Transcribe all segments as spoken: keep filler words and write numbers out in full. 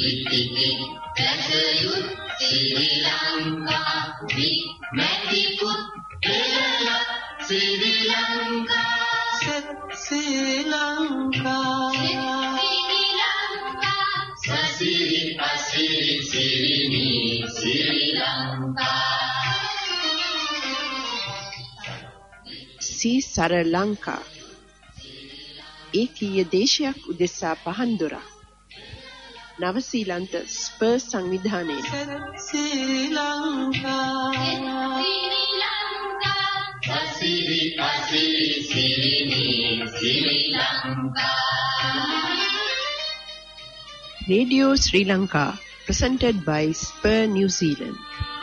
Vitiki Dasayut Sri Lanka Vit Madiput Kerala Sri Lanka Sri Lanka Sri Lanka Sasiri Asiri Sirini Sri Lanka Sri Lanka ඒකීය දේශයක් උදෙසා පහන් දොරක් නවසීලන්ත ස්පර් සංවිධානයේ ශ්‍රී ලංකා ශ්‍රී ලංකා සසිරි අසිරි සිරිනි ශ්‍රී Lanka Radio Sri Lanka presented by Spur New Zealand.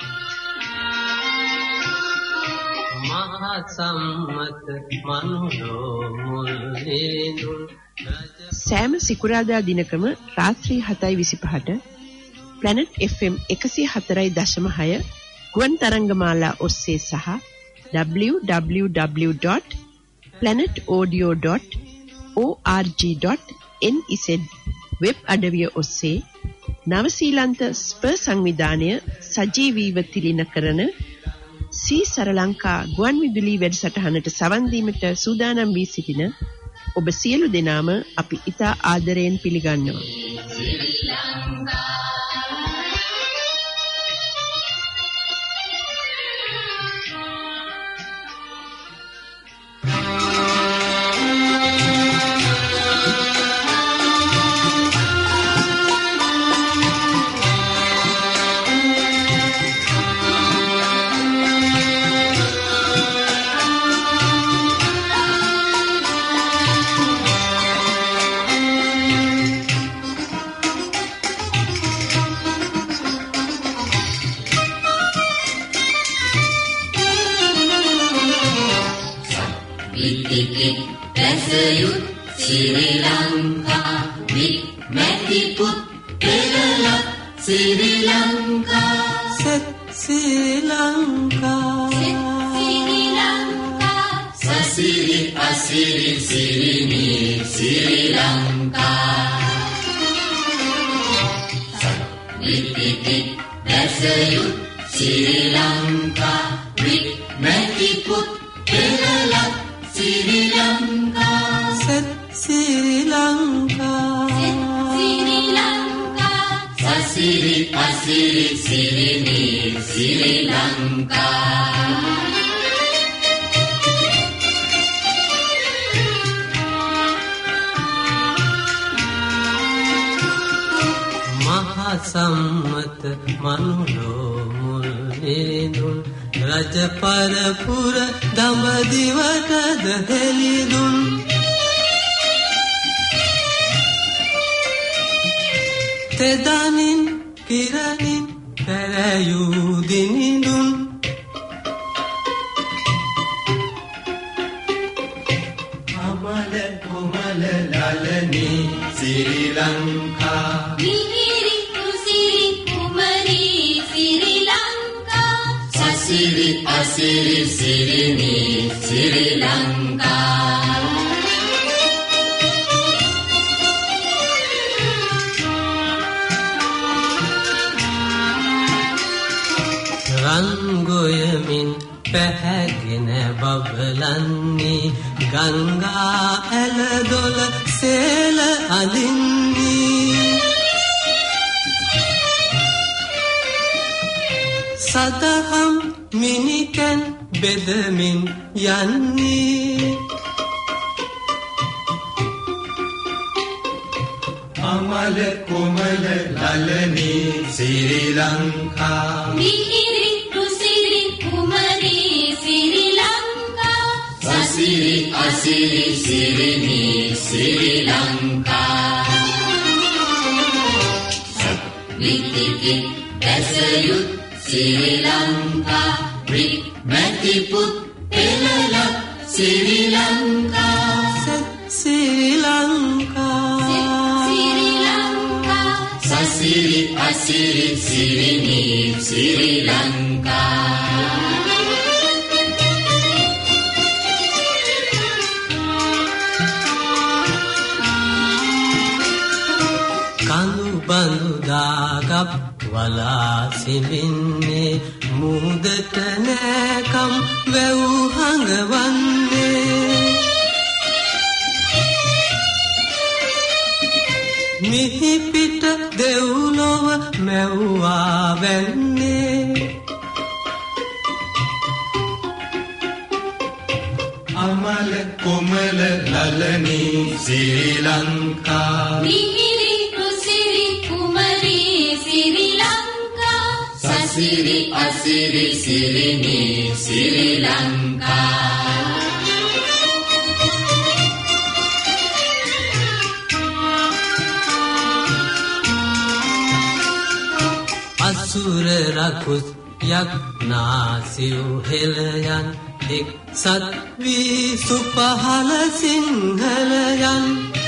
සම්මත මනුලෝ මුල්ලේනුන් සෑම සිකුරාදා දිනකම රාත්‍රී හතයි විසිපහට Planet F M එකසිය හතරයි දශම හය ගුවන් තරංගමාලා ඔස්සේ සහ double-u double-u double-u dot planet audio dot org dot n z web අඩවිය ඔස්සේ නවසීලන්ත ස්පර් සංවිධානය සජීවීව තිලින කරන සී සරලංකා ගුවන් විදුලි වැඩසටහනට සවන් දීමට සූදානම් වී සිටින ඔබ සියලු දෙනාම අපි ඉතා ආදරයෙන් පිළිගන්නවා. Dasayut Sri Lanka Vit Madiput Kerala Sri Lanka Set Sri Lanka Sri Lanka Sasiri Asiri Sirini Sri Lanka Vitiki Dasayut Sri Lanka Vit Madiput Kerala Sri Lanka Set Sri Lanka Set Sri Lanka Sasiri Asiri Sirini Sri Lanka Maha Sammat Manulo Mulnedun රජ පරපුර දඹදිවටද හෙළිදුන් තෙදනින් කිරණින් පැරයූ දිනිදුන් අමල කොමල ලලනී ශ්‍රී ලංකා මිහිරි කුසිරි කුමරි Sri Lanka Siri Asiri Sirini Sri Lanka Rangoyamin පැහැගෙන බබලන්නේ ගංගා ඇලදොල සේල අදින්නේ සදහම් මිනිකන් බෙදමින් යන්නේ අමල කොමල ලලනී ශ්‍රී ලංකා මිහිරි කුසිරි කුමරි ශ්‍රී ලංකා සසිරි අසිරි සිරිනි ශ්‍රී Lanka විතිකි දැසයුත් Sri Lanka Vit Madiput Kerala Sri Lanka Set Sri Lanka Sri Lanka Sasiri Asiri Sirini Sri Lanka Kanu bandu da ගොඩක් වලා සිඹින්නේ මුහුදට නෑකම් වැව් හඟවන්නේ මිහි පිට දෙව්ලොව මැව්වා වැන්නේ අමල කොමල ලලනී ශ්‍රී ලංකා මිහිරි කුසිරි කුමරි ශ්‍රී ලංකා සසිරි අසිරි සිරිනී ශ්‍රී ලංකා අසුර රකුස් යක්නා සිව් හෙළයන් එක් සත් වී සුපහල සිංහලයන්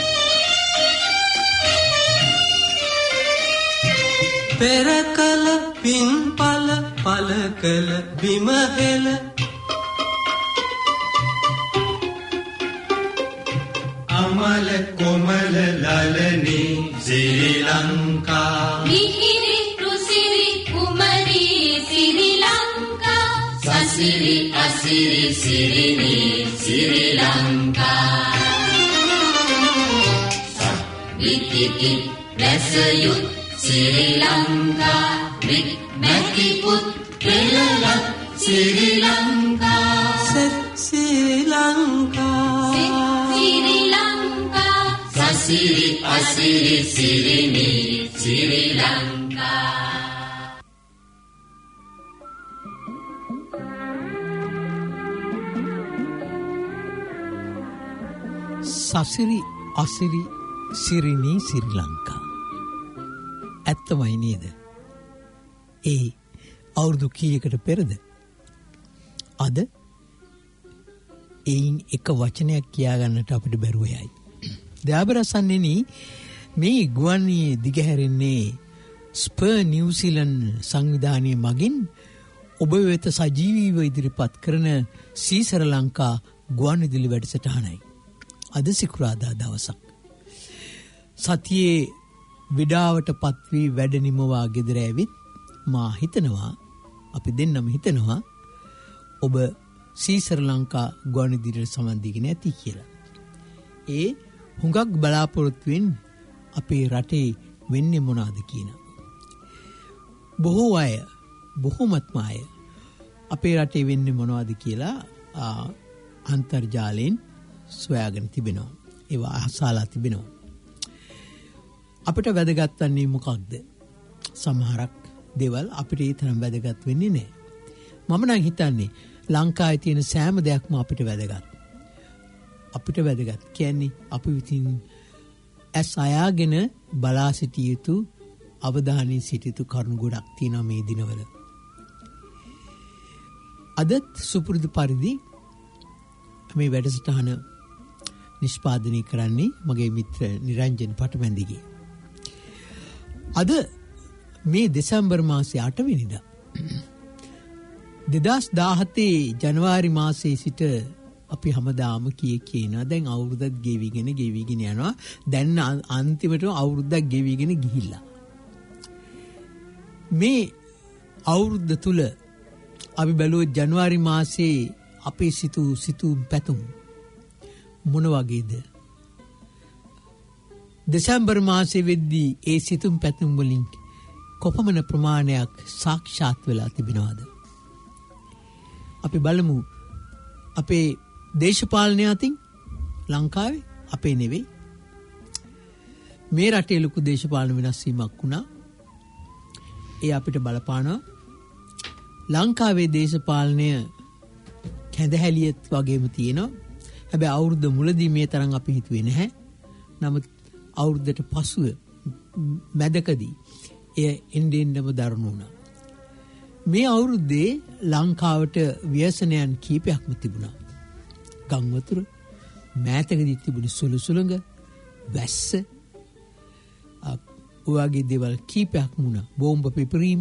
පෙර කල පින් පල පල කල බිම හෙළ අමල කොමල ලලනී ශ්‍රී ලංකා මිහිරි කුසිරි කුමරි ශ්‍රී ලංකා සසිරි අසිරි සිරිනී ශ්‍රී ලංකා විතිති වැසයුත් ශ්‍රී ලංකා වික් මැති පුත් පෙළලත් ශ්‍රී ලංකා සෙත් ශ්‍රී ලංකා ශ්‍රී ලංකා සසිරි අසිරි සිරිනී ශ්‍රී ලංකා සසිරි අසිරි සිරිනී ශ්‍රී ලංකා ඇත්තමයි නේද? ඒ අවුරුදු කීයකට පෙරද? අද එයින් එක වචනයක් කියාගන්නට අපිට බැරුව යයි. දයාබරසන්නේනි මේ ගුවන්විදුලියේ දිගහැරෙන්නේ ස්පර් නිව්සීලන්ත සංවිධානයේ මගින් ඔබ වෙත සජීවීව ඉදිරිපත් කරන සීසර ලංකා ගුවන්විදුලි වැඩසටහනයි. අද සිකුරාදා දවසක්. සතියේ විඩාවට පත්වී වැඩ නිමවා ගෙදර ඇවිත් මා හිතනවා අපි දෙන්නම හිතනවා ඔබ සීසර ලංකා ගුවන්විදුලියට සම්බන්ධීගෙන ඇති කියලා. ඒ හුඟක් බලාපොරොත්තුෙන් අපේ රටේ වෙන්නේ මොනවාද කියන. බොහෝ අය බොහෝමත්ම අය අපේ රටේ වෙන්නේ මොනවාද කියලා අන්තර්ජාලයෙන් සොයාගෙන තිබෙනවා. ඒවා අහසාලා තිබෙනවා. අපිට වැදගත් වන්නේ මොකක්ද? සමහරක් දේවල් අපිට ඒ තරම් වැදගත් වෙන්නේ නැහැ. මම නම් හිතන්නේ ලංකාවේ තියෙන සෑම දෙයක්ම අපිට වැදගත්. අපිට වැදගත් කියන්නේ අපි විසින් ඇස් අයාගෙන බලා සිටිය යුතු අවධානයේ සිටිය යුතු කරුණු ගොඩක් තියෙනවා මේ දිනවල. අදත් සුපුරුදු පරිදි මේ වැඩසටහන නිෂ්පාදනය කරන්නේ මගේ මිත්‍ර නිරංජන් පටමැන්දිගේ. අද මේ දෙසැම්බර් මාසයේ අට වෙනිදා දෙදහස් දාහතේ ජනවාරි මාසයේ සිට අපි හැමදාම කිය කියනවා දැන් අවුරුද්දක් ගෙවිගෙන ගෙවිගෙන යනවා. දැන් අන්තිමට අවුරුද්දක් ගෙවිගෙන ගිහිල්ලා. මේ අවුරුද්ද තුල අපි බැලුවොත් ජනවාරි මාසයේ අපේ සිතු සිතුම් පැතුම් මොන වගේද? දෙසැම්බර් මාසයේ වෙද්දී ඒ සිතුම් පැතුම් වලින් කොපමණ ප්‍රමාණයක් සාක්ෂාත් වෙලා තිබෙනවද? අපි බලමු අපේ දේශපාලනය අතින් ලංකාවේ අපේ නෙවෙයි මේ රටේ ලොකු දේශපාලන වෙනස් වීමක් වුණා. ඒ අපිට බලපානවා. ලංකාවේ දේශපාලනය කැඳහැලියත් වගේම තියෙනවා. හැබැයි අවුරුද්ද මුලදී මේ තරම් අපි හිතුවේ නැහැ. නමුත් අවුරුද්දට පසුව මැදකදී එය එන්නේ එන්නම දරුණු වුණා. මේ අවුරුද්දේ ලංකාවට ව්‍යසනයන් කීපයක්ම තිබුණා. ගංවතුර, මෑතකදී තිබුණු සුළු සුළඟ, වැස්ස, ඔයගේ දේවල් කීපයක්ම වුණා. බෝම්බ පිපිරීම්,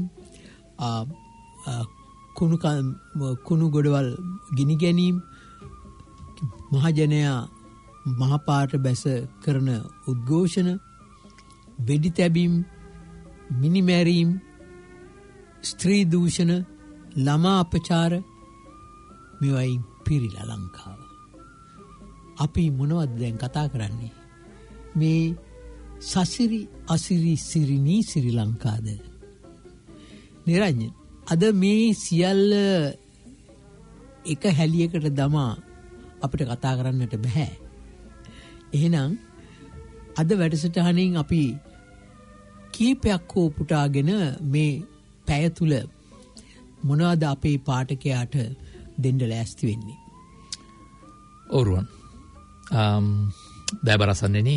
කුණු කුණු ගොඩවල් ගිනි ගැනීම, මහජනයා මහපාට බැස කරන උද්ඝෝෂණ, වෙඩි තැබීම්, මිනිමැරීම්, ස්ත්‍රී දූෂණ, ළමා අපචාර මේවයින් පිරිලා ලංකාව. අපි මොනවද දැන් කතා කරන්නේ? මේ සසිරි අසිරි සිරිනී ශ්‍රී ලංකාද? නිරංජන, අද මේ සියල්ල එක හැලියකට දමා අපිට කතා කරන්නට බෑ. එහෙනම් අද වැඩසටහනින් අපි කීපයක් හෝ පුටාගෙන මේ පැය තුල මොනවද අපේ පාඨකයාට දෙන්න ලෑස්ති වෙන්නේ? ඕරුවන් දෑබරසන්නේනි,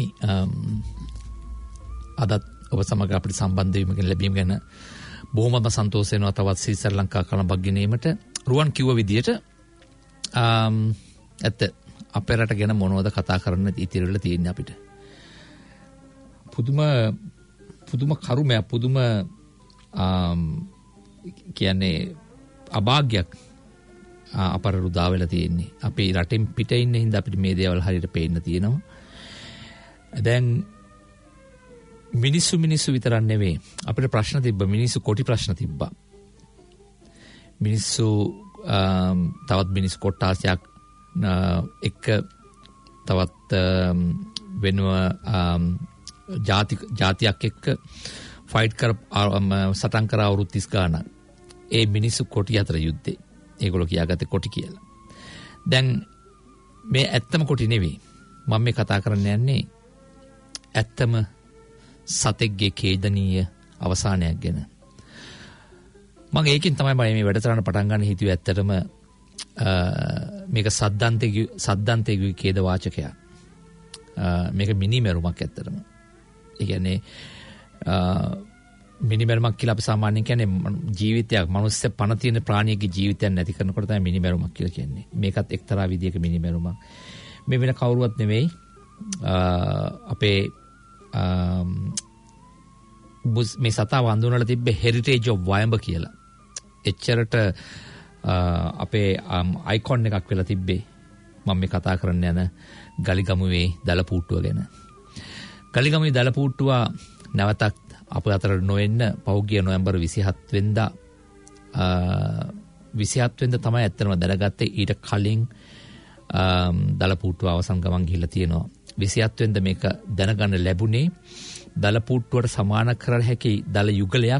අදත් ඔබ සමග අපිට සම්බන්ධ වීම ගැන ලැබීම ගැන බොහොමත්ම සන්තෝෂ වෙනවා. තවත් සී ශ්‍රී ලංකා කලඹක් ගෙනීමට රුවන් කිව්ව විදියට ඇත්ත අපේ රට ගැන මොනවද කතා කරන්න ඉතිරි වෙලා තියෙන්නේ අපිට. පුදුම පුදුම කරුමයක්, පුදුම කියන්නේ අභාග්‍යයක් අපර රුදා වෙලා තියෙන්නේ. අපි රටෙන් පිට ඉන්න හින්දා අපිට මේ දේවල් හරියට පේන්න තියෙනවා. දැන් මිනිස්සු මිනිස්සු විතරක් නෙවෙයි, අපිට ප්‍රශ්න තිබ්බ, මිනිස්සු කොටි ප්‍රශ්න තිබ්බා. මිනිස්සු තවත් මිනිස් කොට්ටාසයක් එක්ක තවත් වෙනව ජාති ජාතියක් එක්ක ෆයිට් කර සටන් කර අවුරුදු තිස් ගානක්. ඒ මිනිස්සු කොටි අතර යුද්ධේ. ඒගොල්ලෝ කියාගත්තේ කොටි කියලා. දැන් මේ ඇත්තම කොටි නෙවෙයි. මම මේ කතා කරන්න යන්නේ ඇත්තම සතෙක්ගේ ඛේදනීය අවසානයක් ගැන. මම ඒකෙන් තමයි මම මේ වැඩසටහන පටන් ගන්න හිතුවේ. ඇත්තටම මේක සද්දන්තේ සද්දන්තේ ඛේද වාචකයක්. මේක මිනිමෙරුමක් ඇත්තටම. ඒ කියන්නේ මිනිමෙරුමක් කියලා අපි සාමාන්‍යයෙන් කියන්නේ ජීවිතයක්, මනුස්ස පණ තියෙන ප්‍රාණියෙක්ගේ ජීවිතයක් නැති කරනකොට තමයි මිනිමෙරුමක් කියලා කියන්නේ. මේකත් එක්තරා විදියක මිනිමෙරුමක්. මේ වෙන කවුරුවත් නෙවෙයි, අපේ මේ සතාව හඳුන්වලා තිබ්බේ හෙරිටේජ් ඔෆ් වයඹ කියලා. එච්චරට අපේ අයිකොන් එකක් වෙලා තිබ්බේ මම මේ කතා කරන්න යන ගලිගමුවේ දලපූට්ටුව ගැන. ගලිගමුවේ දලපූට්ටුව නැවතත් අප අතර නොවෙන්න පහුගිය නොවැම්බර් විසිහත් වෙනිදා විසිහත් වෙනිදා තමයි ඇත්තටම දැනගත්තේ. ඊට කලින් දලපූට්ටුව අවසන් ගමන් ගිහිල්ලා තියෙනවා. විසිහත් වෙනිදා මේක දැනගන්න ලැබුණේ දලපූට්ටුවට සමාන කරල හැකි දල යුගලයක්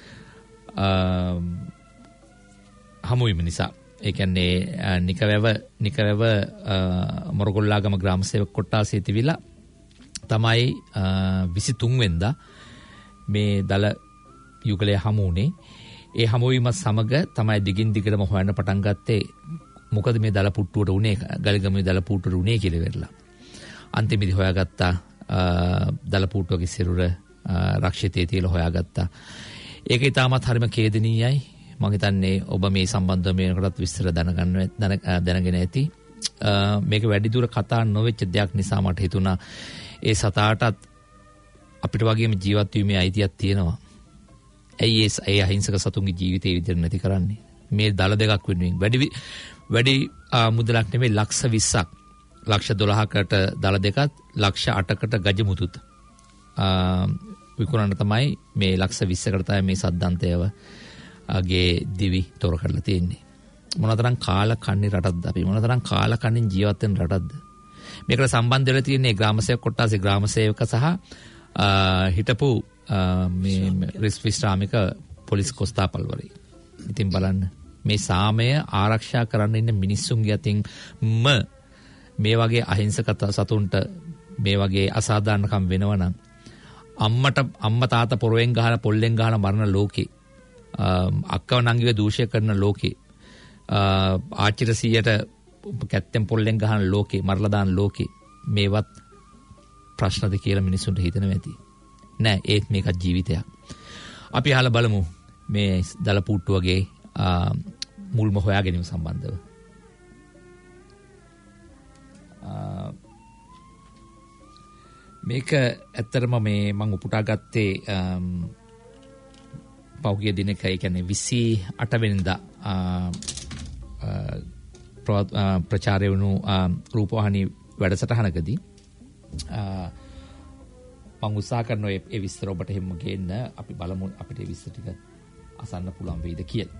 හමුවීම නිසා. ඒ කියන්නේ නිකවැව නිකවැව මොරගොල්ලාගම ග්‍රාම සේවක කොට්ටාසයේ තිබිලා තමයි විසිතුන් වෙනිදා මේ දල යුගලය හමු වුණේ. ඒ හමුවීමත් සමග තමයි දිගින් දිගටම හොයන්න පටන් ගත්තේ මොකද මේ දල පුට්ටුවට උනේ, ගලිගමුවේ දල පුට්ටුවට උනේ කියලා වෙරලා. අන්තිමේදී හොයාගත්තා දලපූට්ටුවගේ සිරුර රක්ෂිතයේ තියලා හොයාගත්තා. ඒක ඉතාමත් හරිම ඛේදනීයයි. මම හිතන්නේ ඔබ මේ සම්බන්ධව මේකටත් විස්තර දැනගන්න දැනගෙන ඇති. මේක වැඩිදුර කතා නොවෙච්ච දෙයක් නිසා මට හිතුණා ඒ සතාටත් අපිට වගේම ජීවත් වීමේ අයිතියක් තියෙනවා. ඇයි ඒ අහිංසක සතුන්ගේ ජීවිතේ විදිහට නැති කරන්නේ? මේ දල දෙකක් වෙනුවෙන් වැඩි වැඩි මුදලක් නෙමෙයි, ලක්ෂ විස්සක්, ලක්ෂ දොළහකට දල දෙකත්, ලක්ෂ අටකට ගජමුතුත් විකුණන්න තමයි මේ ලක්ෂ විස්සකට තමයි මේ සද්දන්තයව ගේ දිවි තොර කරලා තියෙන්නේ. මොනතරම් කාල කන්නේ රටක්ද අපි? මොනතරම් කාල කන්නින් ජීවත් වෙන රටක්ද? මේකට සම්බන්ධ වෙලා තියෙන්නේ ග්‍රාම සේවක කොට්ටාසේ ග්‍රාම සේවක සහ හිටපු මේ විශ්‍රාමික පොලිස් කොස්තාපල්වරේ. ඉතින් බලන්න මේ සාමය ආරක්ෂා කරන්න ඉන්න මිනිස්සුන්ගේ අතින්ම මේ වගේ අහිංසක සතුන්ට මේ වගේ අසාධාරණකම් වෙනවනම් අම්මට අම්මා තාත්තා පොරවෙන් ගහලා පොල්ලෙන් ගහලා මරන ලෝකේ, අක්කව නංගිව දූෂණය කරන ලෝකේ, ආච්චිට සීයට කැත්තෙන් පොල්ලෙන් ගහන ලෝකේ, මරලා දාන ලෝකේ මේවත් ප්‍රශ්නද කියලා මිනිස්සුන්ට හිතෙනවා ඇති. නෑ, ඒත් මේක ජීවිතයක්. අපි අහලා බලමු මේ දලපූට්ටුවගේ මුල්ම හොයා ගැනීම සම්බන්ධව. මේක ඇත්තටම මේ මම උපුටා ගත්තේ පෞගිය දිනක, ඒ කියන්නේ විසි අට වෙනිදා ප්‍රචාරය වුණු රූපවාහිනී වැඩසටහනකදී මම උත්සාහ කරනවා ඒ විස්තර ඔබට හැම ගේන්න අපි බලමු අපිට ඒ විස්තර ටික අසන්න පුළුවන් වෙයිද කියලා.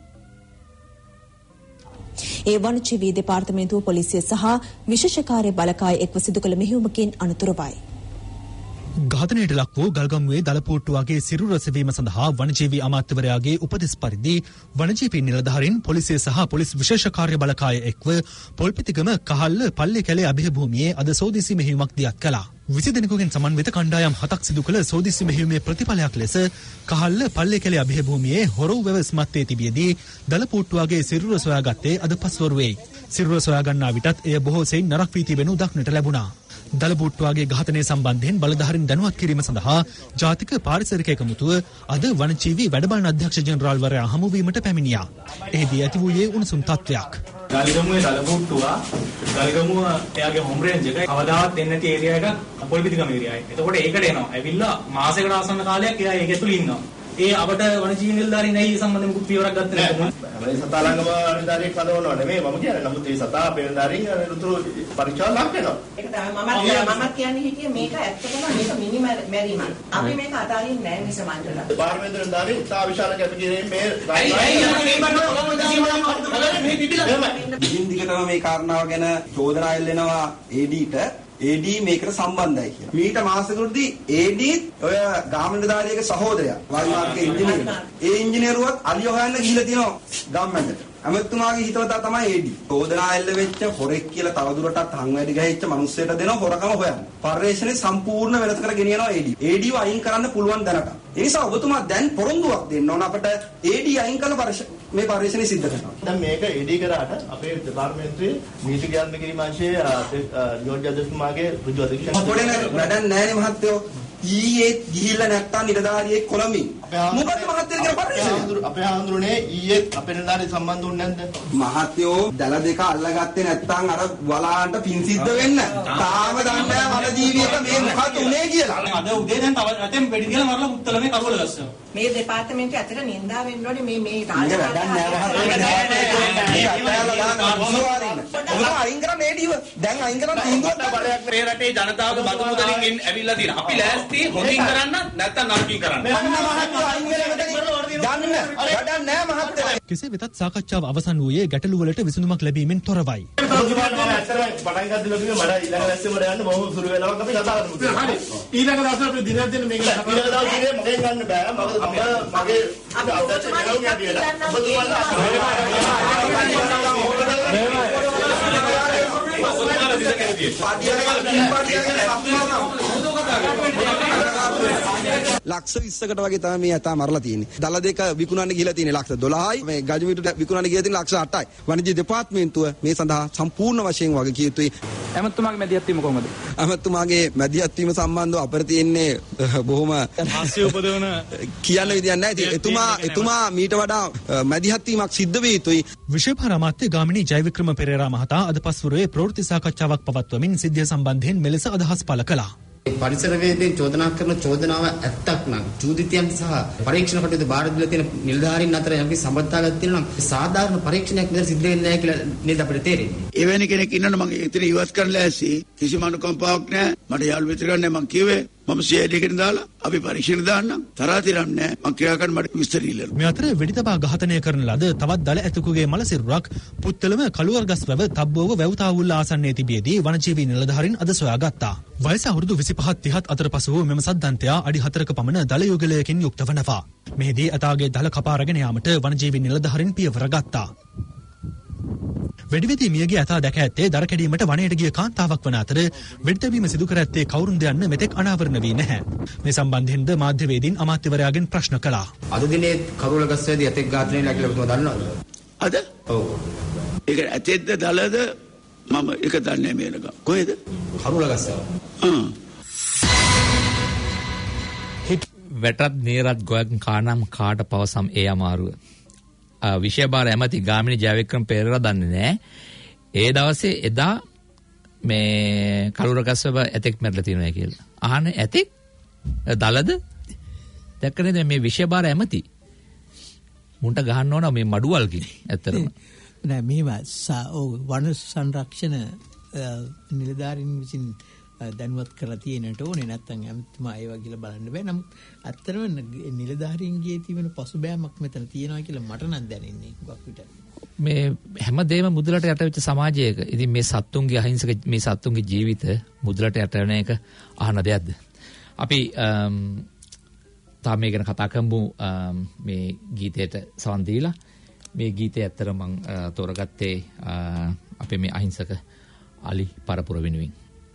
ඒ වනජීවී දෙපාර්තමේන්තුව පොලිසිය සහ විශේෂකාර්ය බලකාය එක්ව සිදු කළ මෙහෙයුමකින් අනතුරුවයි. ඝාතනයට ලක් වූ ගල්ගමුවේ දලපෝට්ටුවගේ සිරුර සෙවීම සඳහා වනජීවී අමාත්‍යවරයාගේ උපදෙස් පරිදි වනජීවී නිලධාරීන් පොලිසිය සහ පොලිස් විශේෂ කාර්ය බලකාය එක්ව පොල්පිටිගම කහල්ල පල්ලේ කැලේ අභය භූමියේ අද සෝදිසි මෙහෙයුමක් දියත් කළා. විසි දෙනෙකුගෙන් සමන්විත කණ්ඩායම් හතක් සිදු කළ සෝදිසි මෙහෙයුමේ ප්‍රතිඵලයක් ලෙස කහල්ල පල්ලේ කැලේ අභය භූමියේ හොරව් වැව ස්මත්තේ තිබියදී දලපෝට්ටුවගේ සිරුර සොයාගත්තේ අද පස්වරුවේ. සිරුර සොයා ගන්නා විටත් එය බොහෝ සෙයින් නරක් වී තිබෙනු දක්නට ලැබුණා. දලබුට්ටුවගේ ඝාතනය සම්බන්ධයෙන් බලධාරීන් දැනුවත් කිරීම සඳහා ජාතික පාරිසරික එකමුතුව අද වනජීවී වැඩබලන අධ්‍යක්ෂ ජෙනරාල්වරයා හමුවීමට පැමිණියා. එහිදී ඇති වූයේ උණුසුම් තත්ත්වයක්. ගල්ගමුවේ දලබුට්ටුව ගල්ගමුව එයාගේ හෝම් රේන්ජ් එක කවදාවත් දෙන්නේ නැති ඒරියා එක පොල්පිටිගම ඒරියා එක. එතකොට ඒකට එනවා. ඇවිල්ලා මාසයකට ආසන්න කාලයක් එයා ඒක ඇතුළේ ඉන්නවා. ඒ අපට වනජීවී නිලධාරීන් ඇයි ඒ සම්බන්ධයෙන් මුකුත් පියවරක් ගත්තේ නැත්නම් මේ සතා ළඟම නිලධාරියෙක් හදවනවා නෙමෙයි මම කියන්නේ. නමුත් මේ සතා අපේ නිලධාරීන් උතුරු පරීක්ෂාව ලක් වෙනවා. ඒක තමයි මම මම කියන්නේ හිටියේ මේක ඇත්තටම මේක මිනි මැරීමක්. අපි මේක අතාරින්නේ නැහැ මේ සමාජවල. පාර්ලිමේන්තු නිලධාරීන් තා විශාල කැපකිරීමෙන් මේ දිගින් දිගටම මේ කාරණාව ගැන චෝදනා එල්ලෙනවා ඒඩීට. ඒඩී මේකට සම්බන්ධයි කියලා. මීට මාසෙකදී ඒඩී ඔය ගාමිණීදාරියගේ සහෝදරයා වාරිමාර්ගයේ ඉංජිනේරු. ඒ ඉංජිනේරුවත් අලිය හොයන්න ගිහිල්ලා තියෙනවා ගම්මැද්දට. අමතුමාගේ හිතවතා තමයි ඒඩී. චෝදනා එල්ල වෙච්ච හොරෙක් කියලා තවදුරටත් හංවැඩි ගහච්ච මිනිස්සෙට දෙන හොරකම හොයන්න. පර්යේෂණේ සම්පූර්ණ වෙනස් කර ගෙනියනවා ඒඩී. ඒඩීව අයින් කරන්න පුළුවන් දැනට. ඒ නිසා ඔබතුමා දැන් පොරොන්දුවක් දෙන්න ඕන අපිට ඒඩී අයින් කරන මේ පර්යේෂණය සිද්ධ කරනවා. දැන් මේක ඒඩී කරාට අපේ දෙපාර්තමේන්තුවේ නීති ක්‍රියාත්මක කිරීම අංශයේ නියෝජ්‍ය අධ්‍යක්ෂතුමාගේ ඍජු අධික්ෂණ පොඩේ වැඩක් නැහැ මහත්තයෝ. ඊයේ ගිහිල්ලා නැත්තම් නිලධාරියෙක් කොළඹින් මොකද මහත්තයෝ කියන පරිශ්‍රය අපේ ආන්දරනේ ඊයේ අපේ නිලධාරිය සම්බන්ධ වුනේ නැද්ද මහත්තයෝ දල දෙක අල්ලගත්තේ නැත්තම් අර වලාන්ට පින් සිද්ධ වෙන්න තාම දන්නේ නැහැ වනජීවියක මේ මොකක්ද උනේ කියලා අද උදේ දැන් තව රටෙන් වෙඩි කියලා මරලා පුත්තල මේ කරුවල ගස්සා මේ දෙපාර්තමේන්තුවේ අතට නින්දා වෙන්න ඕනේ මේ මේ රාජ වැඩක් නැහැ මහත්තයෝ අයින් කරන්න ඒඩීව දැන් අයින් කරන්න තීන්දුවක් බලයක් මේ රටේ ජනතාවගේ බදු මුදලින් ඇවිල්ලා තියෙනවා අපි ලෑස්ති හොඳින් කරන්න නැත්තම් නරකින් කරන්න කෙසේ වෙතත් සාකච්ඡාව අවසන් වූයේ ගැටළු වලට විසඳුමක් ලැබීමෙන් තොරවයි. ඊළඟ දවසේ අපි දිනක් දෙන්න මේක ඊළඟ දවසේ මගෙන් ගන්න බෑ. මොකද ලක්ෂ විස්සකට වගේ තමයි මේ ඇතා මරලා තියෙන්නේ. දල දෙක විකුණන්න ගිහලා තියෙන්නේ ලක්ෂ දොළහයි. මේ ගජමිටු විකුණන්න ගිහලා තියෙන්නේ ලක්ෂ අටයි. වනිජ්‍ය දෙපාර්තමේන්තුව මේ සඳහා සම්පූර්ණ වශයෙන් වගේ කිය යුතුයි. ඇමතුමාගේ මැදිහත් වීම කොහොමද? ඇමතුමාගේ මැදිහත් වීම සම්බන්ධව අපර තියෙන්නේ බොහොම හාස්‍ය උපදවන කියන්න විදියක් නැහැ. එතුමා එතුමා මීට වඩා මැදිහත් වීමක් සිද්ධ විය යුතුයි. විශේෂ අමාත්‍ය ගාමිණී ජයවික්‍රම පෙරේරා මහතා අද පස්වරුවේ ප්‍රවෘත්ති සාකච්ඡාවක් පවත්වමින් සිද්ධිය සම්බන්ධයෙන් මෙලෙස අදහස් පළ කළා. පරිසරවේදීන් චෝදනා කරන චෝදනාව ඇත්තක් නම් චූදිතයන් සහ පරීක්ෂණ කටයුතු බාර දීලා තියෙන නිලධාරීන් අතර යම්කි සම්බන්ධතාවයක් තියෙනවා නම් සාධාරණ පරීක්ෂණයක් මෙතන සිද්ධ වෙන්නේ නැහැ කියලා නේද අපිට තේරෙන්නේ. එවැනි කෙනෙක් ඉන්නවනම් මම ඉතින් ඉවත් කරන්න ඇසි කිසිම අනුකම්පාවක් නැහැ. මට යාළු මිත්‍රයෝ නැහැ මම කිව්වේ මම සීඑඩී එකට දාලා අපි පරීක්ෂණ දාන්නම්. තරහා තිරන්නේ නැහැ. මම ක්‍රියා කරන්න මට විස්තර ඉල්ලනවා. මේ අතර වෙඩිතබා ඝාතනය කරන ලද තවත් දල ඇතකුගේ මල සිරුරක් පුත්තලම කළුවර්ගස් වැව තබ්බෝව වැව්තාවුල්ල ආසන්නයේ තිබියදී වනජීවී නිලධාරීන් අද සොයාගත්තා. වයස අවුරුදු විසිපහක් තිහක් අතර පසු වූ මෙම සද්දන්තයා අඩි හතරක පමණ දල යුගලයකින් යුක්ත වනවා. මෙහිදී අතාගේ දල කපා රැගෙන යාමට වනජීවී නිලධාරීන් පියවර ගත්තා. වෙඩිවිදී මියගිය ඇතා දැක ඇත්තේ දර කැඩීමට වනයට ගිය කාන්තාවක් වන අතර වෙඩිතැබීම සිදු කර ඇත්තේ කවුරුන්ද යන්න මෙතෙක් අනාවරණ වී නැහැ. මේ සම්බන්ධයෙන්ද මාධ්‍යවේදීන් අමාත්‍යවරයාගෙන් ප්‍රශ්න කළා. අද දිනේ කරුවලගස්සේදී ඇතෙක් ඝාතනය කියලා ඔබතුමා දන්නවද? අද? ඔව්. ඒක ඇතෙක්ද දලද මම ඒක දන්නේ මේ නග. කොහෙද? කරුවලගස්සේ. ආ. වැටත් නේරත් ගොයන් කානම් කාට පවසම් ඒ අමාරුව. විශේෂ ඇමති ගාමිණී ජයවික්‍රම පෙරේරා දන්නේ නැහැ. ඒ දවසේ එදා මේ කළුරගස්සව ඇතෙක් මැරලා තියෙනවා කියලා. අහන්නේ ඇතෙක්? දලද? දැක්ක නේද මේ විශේෂ ඇමති? මුන්ට ගහන්න ඕන මේ මඩුවල්කින් ඇත්තරම. නෑ මෙහෙම ඔව් වන සංරක්ෂණ නිලධාරීන් විසින් දැනුවත් කරලා තියෙනට ඕනේ නැත්නම් ඇමතුමා ඒවා කියලා බලන්න බෑ. නමුත් ඇත්තටම නිලධාරීන්ගේ තියෙන පසුබෑමක් මෙතන තියෙනවා කියලා මට නම් දැනෙන්නේ ගොක් විතර. මේ හැමදේම මුදලට යට වෙච්ච සමාජයක ඉතින් මේ සත්තුන්ගේ අහිංසක මේ සත්තුන්ගේ ජීවිත මුදලට යට වෙන එක අහන දෙයක්ද? අපි තාම මේ ගැන කතා කරමු මේ ගීතයට සවන් දීලා. මේ ගීතය ඇත්තට මම තෝරගත්තේ අපේ මේ අහිංසක අලි පරපුර වෙනුවෙන්.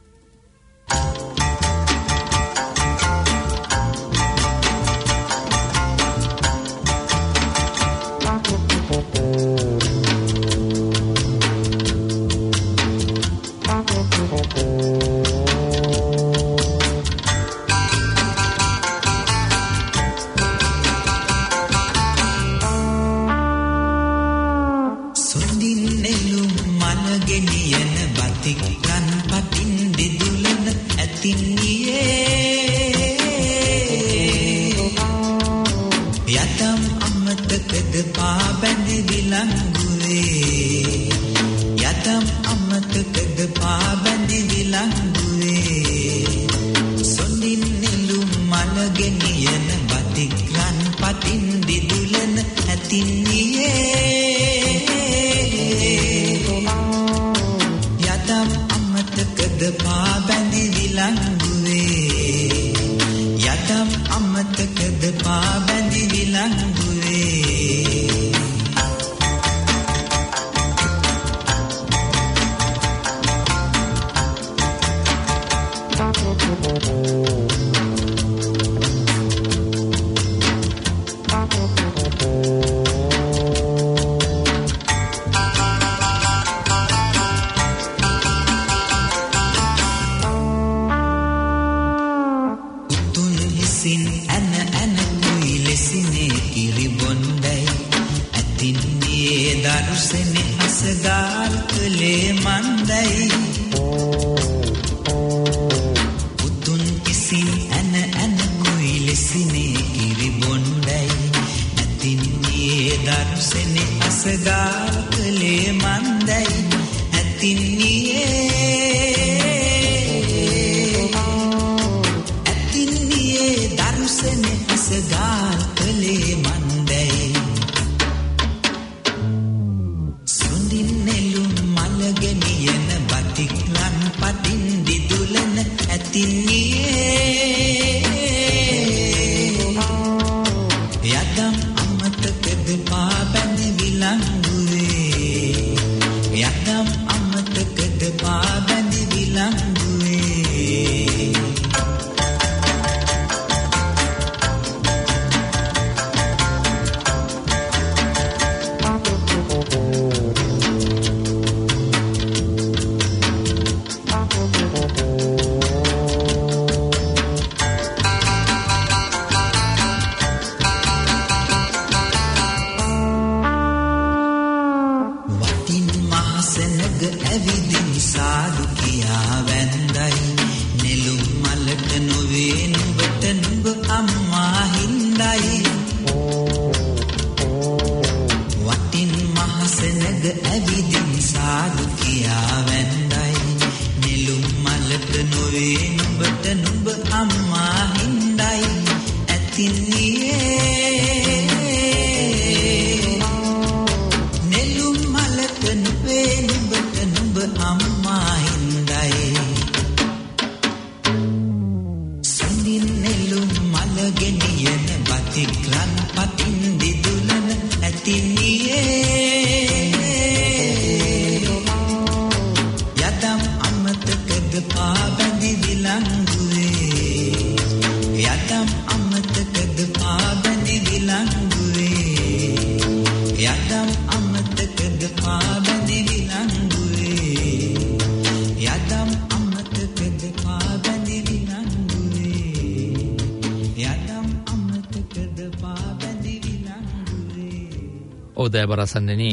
දයබරසන්නනි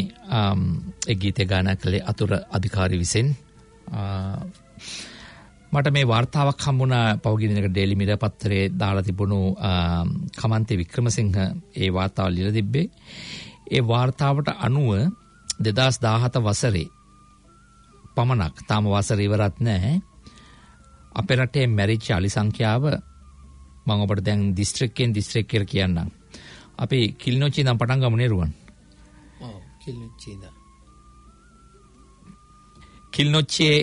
ඒ ගීතය ගායනා කළේ අතුර අධිකාරී විසින්. මට මේ වාර්තාවක් හම්බුණා පහුගිය දිනක ඩේලි මිරර් පත්තරේ දාලා තිබුණු කමන්තේ වික්‍රමසිංහ ඒ වාර්තාව ලියලා තිබ්බේ. ඒ වාර්තාවට අනුව දෙදාස් දාහත වසරේ පමණක් තාම වසර ඉවරත් නැහැ අපේ රටේ මැරිච්ච අලි සංඛ්‍යාව මම ඔබට දැන් දිස්ත්‍රික්කෙන් දිස්ත්‍රික් කියලා කියන්නම්. අපි කිලිනොච්චි ඉඳන් පටන් ගමු නේ ඔව් කිලිනොච්චි ඉඳන්. කිලිනොච්චියේ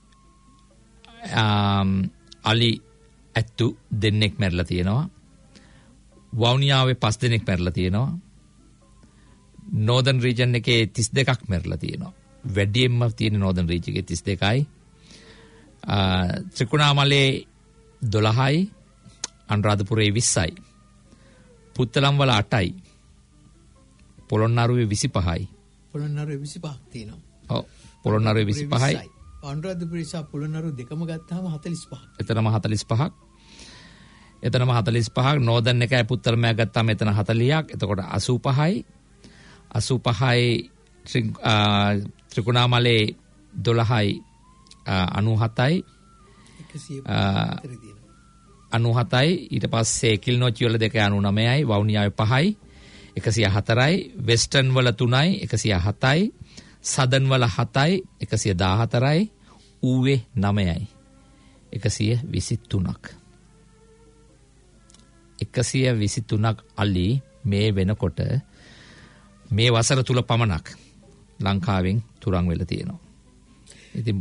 අලි ඇත්තු දෙන්නෙක් මැරලා තියෙනවා. වවුනියාවේ පස් දෙනෙක් මැරලා තියෙනවා. නෝර්දන් රීජන් එකේ තිස් දෙකක් මැරලා තියෙනවා. වැඩියෙන්ම තියෙන නෝර්දන් රීජන් එකේ තිස් දෙකයි. ත්‍රිකුණාමලේ දොළහයි, අනුරාධපුරේ විස්සයි, පුත්තලම් වල අටයි, පොළොන්නරුවේ විසිපහයි. පොළොන්නරුවේ විසිපහක් තියෙනවා. ඔව් පොළොන්නරුවේ විසිපහයි. අනුරාධපුරේ සහ පොළොන්නරුව දෙකම ගත්තාම හතළිස් පහක්. එතනම හතළිස් පහක්. එතනම හතළිස් පහක්. නෝර්දන් එකයි පුත්තලමයි ගත්තාම එතන හතළිහක්. එතකොට අසූ පහයි. අසූ පහයි ත්‍රිකුණාමලේ දොළහයි අනූහතයි. අනූහතයි. ඊට පස්සේ කිලිනොච්චි වල දෙකයි අනූනවයයි. වවුනියාවේ පහයි එකසිය හතරයි. වෙස්ටර්න් වල තුනයි එකසිය හතයි. සදන් වල හතයි එකසිය දාහතරයි. ඌවේ නවයයි එකසිය විසිතුනක්. එකසිය විසිතුනක් අලි මේ වෙනකොට මේ වසර තුල පමණක් ලංකාවෙන් තුරන් වෙලා තියෙනවා. ඉතින්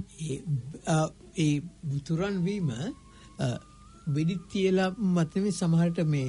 ඒ තුරන් වීම වෙඩි තියලා මතමේ සමහරට මේ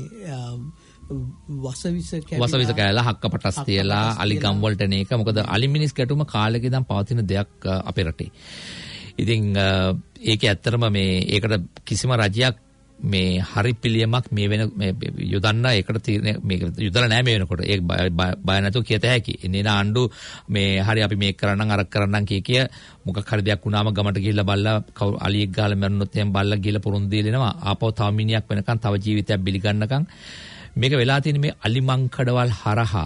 වසවිස කැවිලා වසවිස කැවිලා හක්ක පටස් තියලා අලි ගම් වලට එන එක. මොකද අලි මිනිස් ගැටුම කාලෙක ඉඳන් පවතින දෙයක් අපේ රටේ. ඉතින් ඒක ඇත්තටම මේ ඒකට කිසිම රජයක් මේ හරි පිළියමක් මේ වෙන මේ යොදන්න ඒකට තීරණය මේක යොදලා නැහැ මේ වෙනකොට. ඒක බය නැතුව කියත හැකි. එන්නේ ආණ්ඩු මේ හරි අපි මේක කරන්නම් අර කරන්නම් කිය කිය මොකක් හරි දෙයක් වුණාම ගමට ගිහිල්ලා බල්ලා අලියෙක් ගහලා මැරුණොත් එහෙම බල්ලා ගිහිල්ලා පුරුදු දීලෙනවා. ආපහු තව මිනිහක් වෙනකන් තව ජීවිතයක් බිලි ගන්නකම් මේක වෙලා තියෙන මේ අලිමංකඩවල් හරහා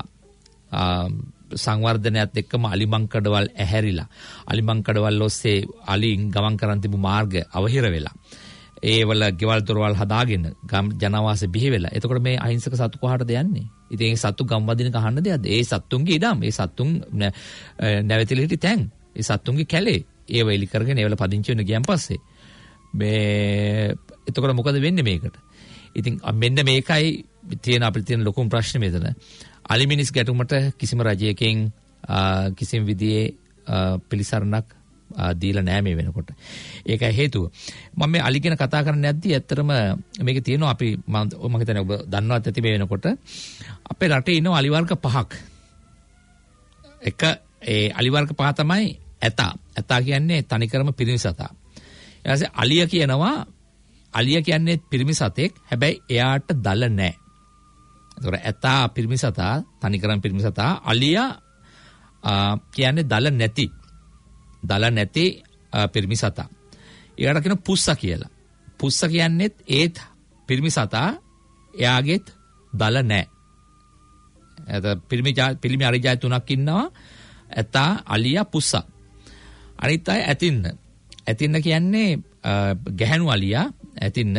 සංවර්ධනයත් එක්කම අලිමංකඩවල් ඇහැරිලා අලිමංකඩවල් ඔස්සේ අලින් ගමන් කරන් තිබු මාර්ග අවහිර වෙලා ඒ වල ගෙවල් දොරවල් හදාගෙන ජනවාස බිහි වෙලා. එතකොට මේ අහිංසක සතු කොහාටද යන්නේ? ඉතින් ඒ සතු ගම්වදිනක අහන්න දෙයක්ද? ඒ සතුන්ගේ ඉඩම්, ඒ සතුන් නැවතිලි හිටි තැන්, ඒ සතුන්ගේ කැලේ ඒව එලි කරගෙන ඒවල පදිංචි වෙන ගියන් පස්සේ මේ එතකොට මොකද වෙන්නේ මේකට? ඉතින් මෙන්න මේකයි තියෙන අපිට තියෙන ලොකුම ප්‍රශ්නේ මෙතන. අලි මිනිස් ගැටුමට කිසිම රජයකින් කිසිම විදිහේ පිළිසරණක් දීලා නැහැ මේ වෙනකොට. ඒකයි හේතුව. මම මේ අලි ගැන කතා කරන්න යද්දී ඇත්තටම මේකේ තියෙනවා අපි මම හිතන්නේ ඔබ දන්නවත් ඇති මේ වෙනකොට අපේ රටේ ඉන්න අලි වර්ග පහක්. එක ඒ අලි වර්ග පහ තමයි ඇතා. ඇතා කියන්නේ තනිකරම පිරිමි සතා. ඊට පස්සේ අලිය කියනවා අලිය කියන්නේ පිරිමි සතෙක්. හැබැයි එයාට දල නැහැ. ඒතකොට ඇතා පිරිමි සතා තනිකරම පිරිමි සතා. අලියා කියන්නේ දල නැති දල නැති පිරිමි සතා. ඒකට කියන පුස්සා කියලා. පුස්සා කියන්නේත් ඒත් පිරිමි සතා එයාගෙත් දල නැහැ. එත පිරිමි පිරිමි අලි ජාති තුනක් ඉන්නවා. ඇතා, අලියා, පුස්සා. අනිත් අය ඇතින්න. ඇතින්න කියන්නේ ගැහැණු අලියා ඇතින්න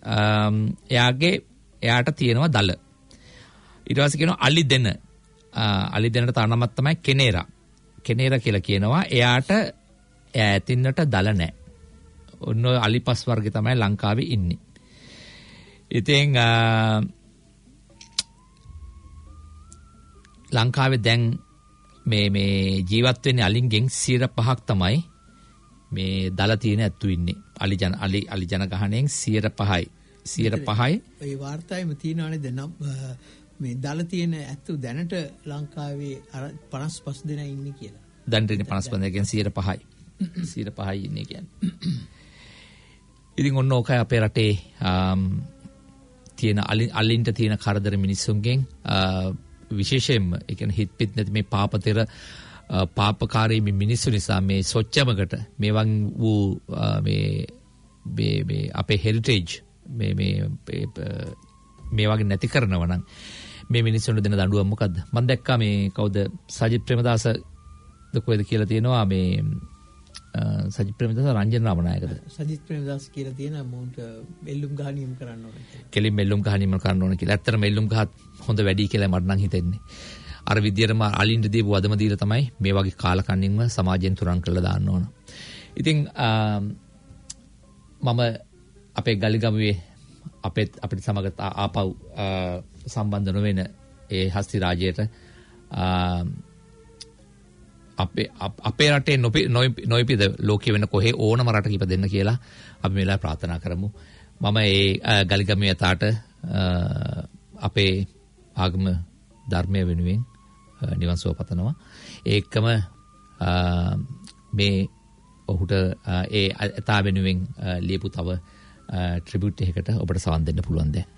එයාගේ එයාට තියෙනවා දල. ඊට පස්සේ කියනවා අලි දෙන. අලි දෙනට තව නමක් තමයි කෙනේරා. කෙනේරා කියලා කියනවා. එයාට ඇතින්නට දල නැහැ. ඔන්න ඔය අලිපස් වර්ගය තමයි ලංකාවේ ඉන්නේ. ඉතින් ලංකාවේ දැන් මේ මේ ජීවත් වෙන්නේ අලින්ගෙන් සියයට පහක් තමයි මේ දල තියෙන ඇත්තු ඉන්නේ. අලි ජන අලි අලි ජනගහණයෙන් සියයට පහයි. සියයට පහයි. ඒ වාර්තාවෙම තියෙනවානේ දැන් මේ දල තියෙන ඇත්තු දැනට ලංකාවේ පනස් පහ දෙනා ඉන්නේ කියලා. දැන් ඉන්නේ පනස් පහ දෙනෙක්ගෙන් සියයට පහයි. සියයට පහයි ඉන්නේ කියන්නේ. ඉතින් ඔන්න ඕකයි අපේ රටේ තියෙන අලින්ට තියෙන කරදර මිනිස්සුන්ගෙන් විශේෂයෙන්ම ඒ කියන්නේ හිත පිට නැති මේ පාපතර පාපකාරී මේ මිනිස්සු නිසා මේ සොච්චමකට මේ වන් වූ මේ මේ මේ අපේ හෙරිටේජ් මේ මේ මේ වගේ නැති කරනවා නම් මේ මිනිස්සුන්ට දෙන දඬුවම මොකද්ද? මම දැක්කා මේ කවුද සජිත් ප්‍රේමදාස ද කොහෙද කියලා තියෙනවා මේ සජිත් ප්‍රේමදාස රංජන රාමනායකද? සජිත් ප්‍රේමදාස කියලා තියෙන මොන්ට මෙල්ලුම් ගහ නියම කරන්න ඕන කියලා. කෙලින් මෙල්ලුම් ගහ නියම කරන්න ඕන කියලා. ඇත්තට මෙල්ලුම් ගහත් හොඳ වැඩි කියලා මට නම් හිතෙන්නේ. අර විදියටම අලින්ට දීපු වදම දීලා තමයි මේ වගේ කාලකන්නින්ම සමාජයෙන් තුරන් කරලා දාන්න ඕන. ඉතින් මම අපේ ගලිගමුවේ අපේ අපිට සමග ආපහු සම්බන්ධ නොවන ඒ හස්ති රාජ්‍යයට අපේ අපේ රටේ නොයිපිද ලෝකෙ වෙන කොහේ ඕනම රටක ඉපදෙන්න කියලා අපි මේ වෙලාවේ ප්‍රාර්ථනා කරමු. මම ඒ ගලිගමුවේ තාට අපේ ආගම ධර්මය වෙනුවෙන් නිවන් සුව පතනවා. ඒකම මේ ඔහුට ඒ තා වෙනුවෙන් ලියපු තව ට්‍රිබියුට් එකකට ඔබට සවන් දෙන්න පුළුවන් දැන්.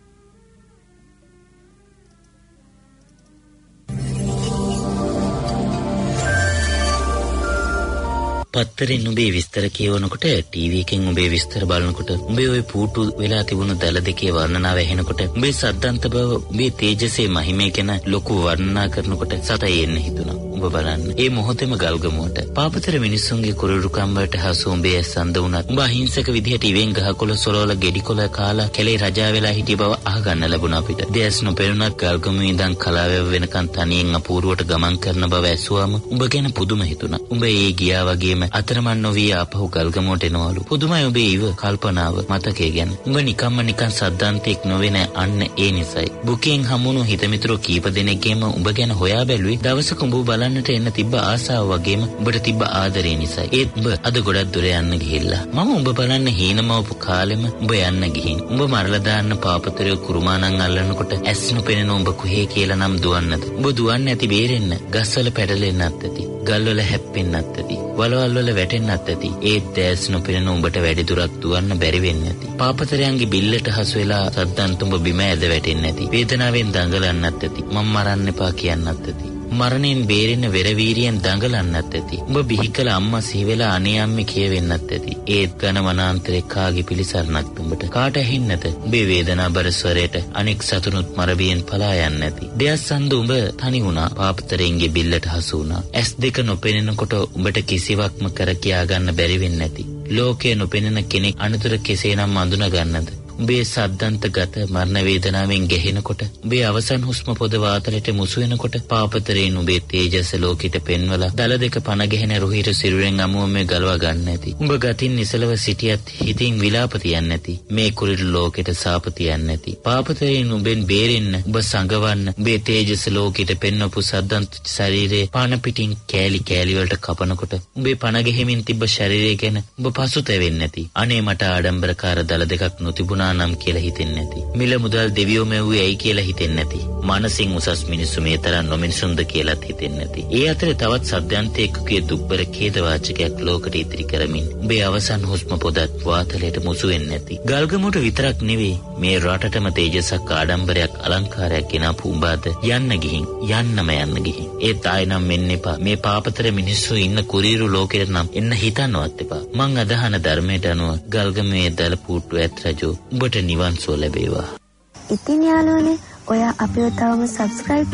පත්තරෙන් උඹේ විස්තර කියවනකොට ටීවී එකෙන් උඹේ විස්තර බලනකොට උඹේ ওই පූටු වෙලා තිබුණු දල දෙකේ වර්ණනාව ඇහෙනකොට උඹේ සද්දන්ත බව උඹේ තේජසේ මහිමේ ගැන ලොකු වර්ණනා කරනකොට සතයි එන්න හිතුණා. උඹ බලන්න ඒ මොහොතේම ගල්ගමුවට පාපතර මිනිස්සුන්ගේ කුරුරුකම් වලට හසු උඹේ ඇස්සඳ වුණත් උඹ අහිංසක විදිහට ඉවෙන් ගහකොළ සොරවල ගෙඩිකොළ කාලා කැලේ රජා වෙලා හිටිය බව අහගන්න ලැබුණා අපිට. දැස් නොපෙරුණත් ගල්ගමුවේ ඉඳන් කලාවෙව වෙනකන් තනියෙන් අපූර්වට ගමන් කරන බව ඇසුවාම උඹ ගැන පුදුම හිතුණා. උඹ ඒ ගියා වගේම අතරමන් නොවී ආපහු ගල්ගමුවට එනවලු. පුදුමයි ඔබේ ඉව කල්පනාව මතකේ ගැන. උඹ නිකම්ම නිකන් සද්දාන්තෙක් නොවෙන අන්න ඒ නිසයි. බුකෙන් හමුණු හිතමිතුරෝ කීප දෙනෙක්ගේම උඹ ගැන හොයා බැලුවේ දවසක උඹ බලන්නට එන්න තිබ්බ ආසාව වගේම උඹට තිබ්බ ආදරේ නිසයි. ඒත් උඹ අද ගොඩක් දුර යන්න ගිහිල්ලා. මම උඹ බලන්න හීනමවපු කාලෙම උඹ යන්න ගිහින්. උඹ මරලා දාන්න පාපතරය කුරුමානන් අල්ලනකොට ඇස් නොපෙනෙන උඹ කුහේ කියලා නම් දුවන්නද? උඹ දුවන්න ඇති බේරෙන්න. ගස්වල පැටලෙන්නත් ඇති. ගල්වල හැප්පෙන්නත් ඇති. වලවල් වල වැටෙන්නත් ඇති. ඒත් දැස් නොපෙනෙන උඹට වැඩි දුරක් දුවන්න බැරි වෙන්න ඇති. පාපතරයන්ගේ බිල්ලට හසු වෙලා සද්දන්ත උඹ බිම ඇද වැටෙන්න ඇති. වේදනාවෙන් දඟලන්නත් ඇති. මම මරන්න එපා කියන්නත් ඇති. මරණයෙන් බේරෙන්න වෙර වීරියෙන් දඟලන්නත් ඇති. උඹ බිහිකල අම්මා සිහි වෙලා අනේ අම්මේ කියවෙන්නත් ඇති. ඒත් ඝන වනාන්තරේ කාගේ පිලිසරණක් උඹට කාට ඇහින්නද? උඹේ වේදනාබර ස්වරයට අනෙක් සතුනුත් මරබියෙන් පලා යන්න ඇති. දෙයස් සඳ උඹ තනි වුණා. පාපතරෙන්ගේ බිල්ලට හසු වුණා. ඇස් දෙක නොපෙනෙනකොට උඹට කිසිවක්ම කර කියා ගන්න බැරි වෙන්න ඇති. ලෝකේ නොපෙනෙන කෙනෙක් අනුතර කෙසේනම් අඳුන ගන්නද? උඹේ සද්දන්ත ගත මරණ වේදනාවෙන් ගැහෙනකොට උඹේ අවසන් හුස්ම පොද වාතලයට මුසු වෙනකොට පාපතරයෙන් උඹේ තේජස ලෝකෙට පෙන්වලා දල දෙක පන ගැහෙන රුහිර සිරුරෙන් අමුමේ ගලවා ගන්න ඇති. උඹ ගතින් නිසලව සිටියත් හිතින් විලාප තියන්න ඇති. මේ කුරිරු ලෝකෙට සාප තියන්න ඇති. පාපතරයෙන් උඹෙන් බේරෙන්න උඹ සංගවන්න උඹේ තේජස ලෝකෙට පෙන්වපු සද්දන්ත ශරීරේ පන පිටින් කෑලි කෑලි වලට කපනකොට උඹේ පන ගැහිමින් තිබ්බ ශරීරය ගැන උඹ පසුතැවෙන්නේ නැති. අනේ මට ආඩම්බරකාර දල දෙකක් නොතිබුණා නම් කියලා හිතෙන්නේ නැති. මිල මුදල් දෙවියෝ මෙව්වේ ඇයි කියලා හිතෙන්නේ නැති. මානසින් උසස් මිනිස්සු මේ තරම් නොමිනිසුන්ද කියලාත් හිතෙන්නේ නැති. ඒ අතරේ තවත් සද්දන්තයෙකුගේ දුක්බර ඛේද වාචකයක් ලෝකෙට ඉදිරි කරමින් උඹේ අවසන් හුස්ම පොදත් වාතලයට මුසු වෙන්නේ නැති. ගල්ගමුවට විතරක් නෙවෙයි මේ රටටම තේජසක් ආඩම්බරයක් අලංකාරයක් ගෙනාපු උඹද යන්න ගිහින් යන්නම යන්න ගිහින්. ඒත් ආයෙ නම් මෙන්න එපා. මේ පාපතර මිනිස්සු ඉන්න කුරීරු ලෝකෙට නම් එන්න හිතන්නවත් එපා. මං අදහන ධර්මයට අනුව ගල්ගමුවේ දල පුට්ටු ඇත් රජෝ උඹට නිවන් සුව ලැබේවා. ඉතින් යාළුවනේ ඔයා අපිව තවම subscribe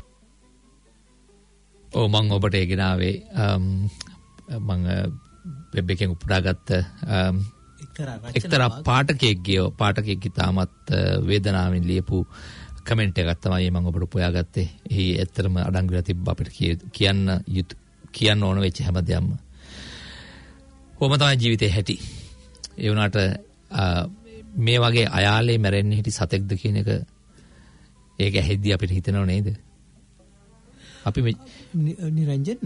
ඔව් මම ඔබට ඒ ගෙනාවේ මම වෙබ් එකෙන් උපුටාගත්ත එක්තරා පාඨකයෙක්ගේ පාඨකයෙක්ගේ තාමත් වේදනාවෙන් ලියපු කමෙන්ට් එකක් තමයි මම ඔබට උපයාගත්තේ. එහි ඇත්තටම අඩංගු වෙලා තිබ්බ අපිට කියන්න කියන්න ඕන වෙච්ච හැමදේම. කොහොම තමයි ජීවිතේ හැටි. ඒ වුණාට මේ වගේ අයාලේ මැරෙන්න හිටි සතෙක්ද කියන එක ඒක ඇහෙද්දි අපිට හිතෙනව නේද? අපි මේ නිරංජන්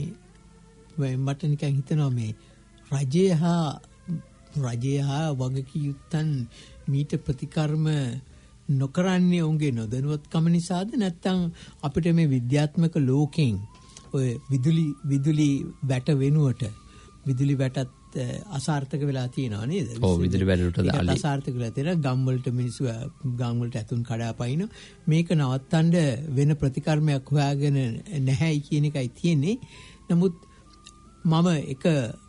මේ මට නිකන් හිතෙනවා මේ රජය හා රජය හා වගකීම් මීට ප්‍රතිකර්ම නොකරන්නේ උන්ගේ නොදැනුවත්කම නිසාද නැත්නම් අපිට මේ විද්‍යාත්මක ලෝකෙන් ඔය විදුලි විදුලි වැට වෙනුවට විදුලි වැටත් අසාර්ථක වෙලා තියෙනවා නේද? ඔව් විදුලි වැටට දාලා අසාර්ථක වෙලා තියෙනවා. ගම් වලට මිනිස්සු ගම් වලට ඇතුන් කඩාපයින් මේක නවත්තන්න වෙන ප්‍රතිකර්මයක් හොයාගෙන නැහැයි කියන එකයි තියෙන්නේ. නමුත් මම එක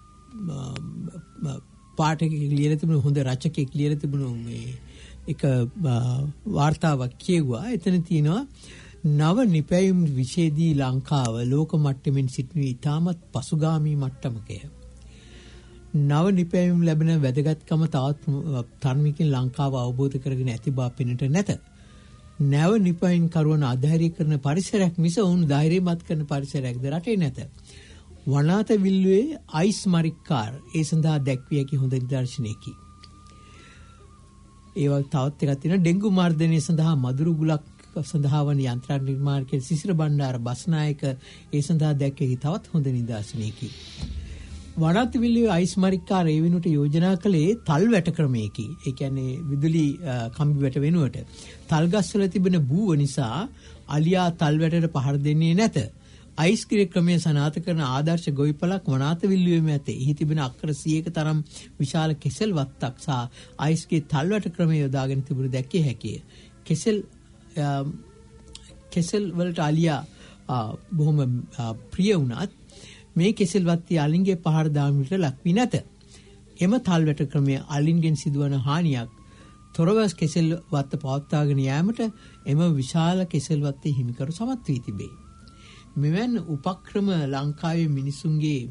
පාඨකෙක් ලියලා තිබුණු හොඳ රචකෙක් ලියලා තිබුණු මේ එක වාර්තාවක් කියුවා. එතන තියෙනවා නව නිපැයුම් විශේෂදී ලංකාව ලෝක මට්ටමින් සිටින ඉතාමත් පසුගාමී මට්ටමකය. නව නිපැයුම් ලැබෙන වැදගත්කම තවත් ධර්මිකින් ලංකාව අවබෝධ කරගෙන ඇති බව පෙනෙට නැත. නව නිපැයුම් කරුවන් අධෛර්ය කරන පරිසරයක් මිස වුන් ධෛර්යමත් කරන පරිසරයක්ද රටේ නැත. වනාත විල්ලුවේ අයිස් මරික්කාර් ඒ සඳහා දැක්විය හැකි හොඳ නිදර්ශනයකි. ඒවා තවත් එකක් තියෙනවා ඩෙන්ගු මර්ධනය සඳහා මදුරු ගුලක් සඳහා වන යන්ත්‍ර නිර්මාණ කෙරෙන සිසිර බණ්ඩාර බස්නායක ඒ සඳහා දැක්කේ තවත් හොඳ නිදර්ශනයකි. වනාන්තර විල්ලුවේ අයිස් මරික්කා ඒ වෙනුවට යෝජනා කළේ තල් වැට ක්‍රමයකි. ඒ කියන්නේ විදුලි කම්බි වැට වෙනුවට තල් ගස්වල තිබෙන බූව නිසා අලියා තල් වැටට පහර දෙන්නේ නැත. අයිස් කිරි ක්‍රමය සනාථ කරන ආදර්ශ ගොවිපලක් වනාන්තර විල්ලුවේම ඇත. එහි තිබෙන අක්කර සියයක තරම් විශාල කෙසෙල් වත්තක් සහ අයිස්ගේ තල් වැට ක්‍රමය යොදාගෙන තිබුණු දැකිය හැකිය. කෙසෙල් කෙසෙල් වලට අලියා බොහොම ප්‍රිය වුණත් මේ කෙසෙල් වත්තේ අලින්ගේ පහර දාමීට ලක් වී නැත. එම තල් වැට ක්‍රමය අලින්ගෙන් සිදුවන හානියක් තොරව කෙසෙල් වත්ත පවත්වාගෙන යාමට එම විශාල කෙසෙල් වත්තේ හිමිකරු සමත් වී තිබේ. මෙවන් උපක්‍රම ලංකාවේ මිනිසුන්ගේ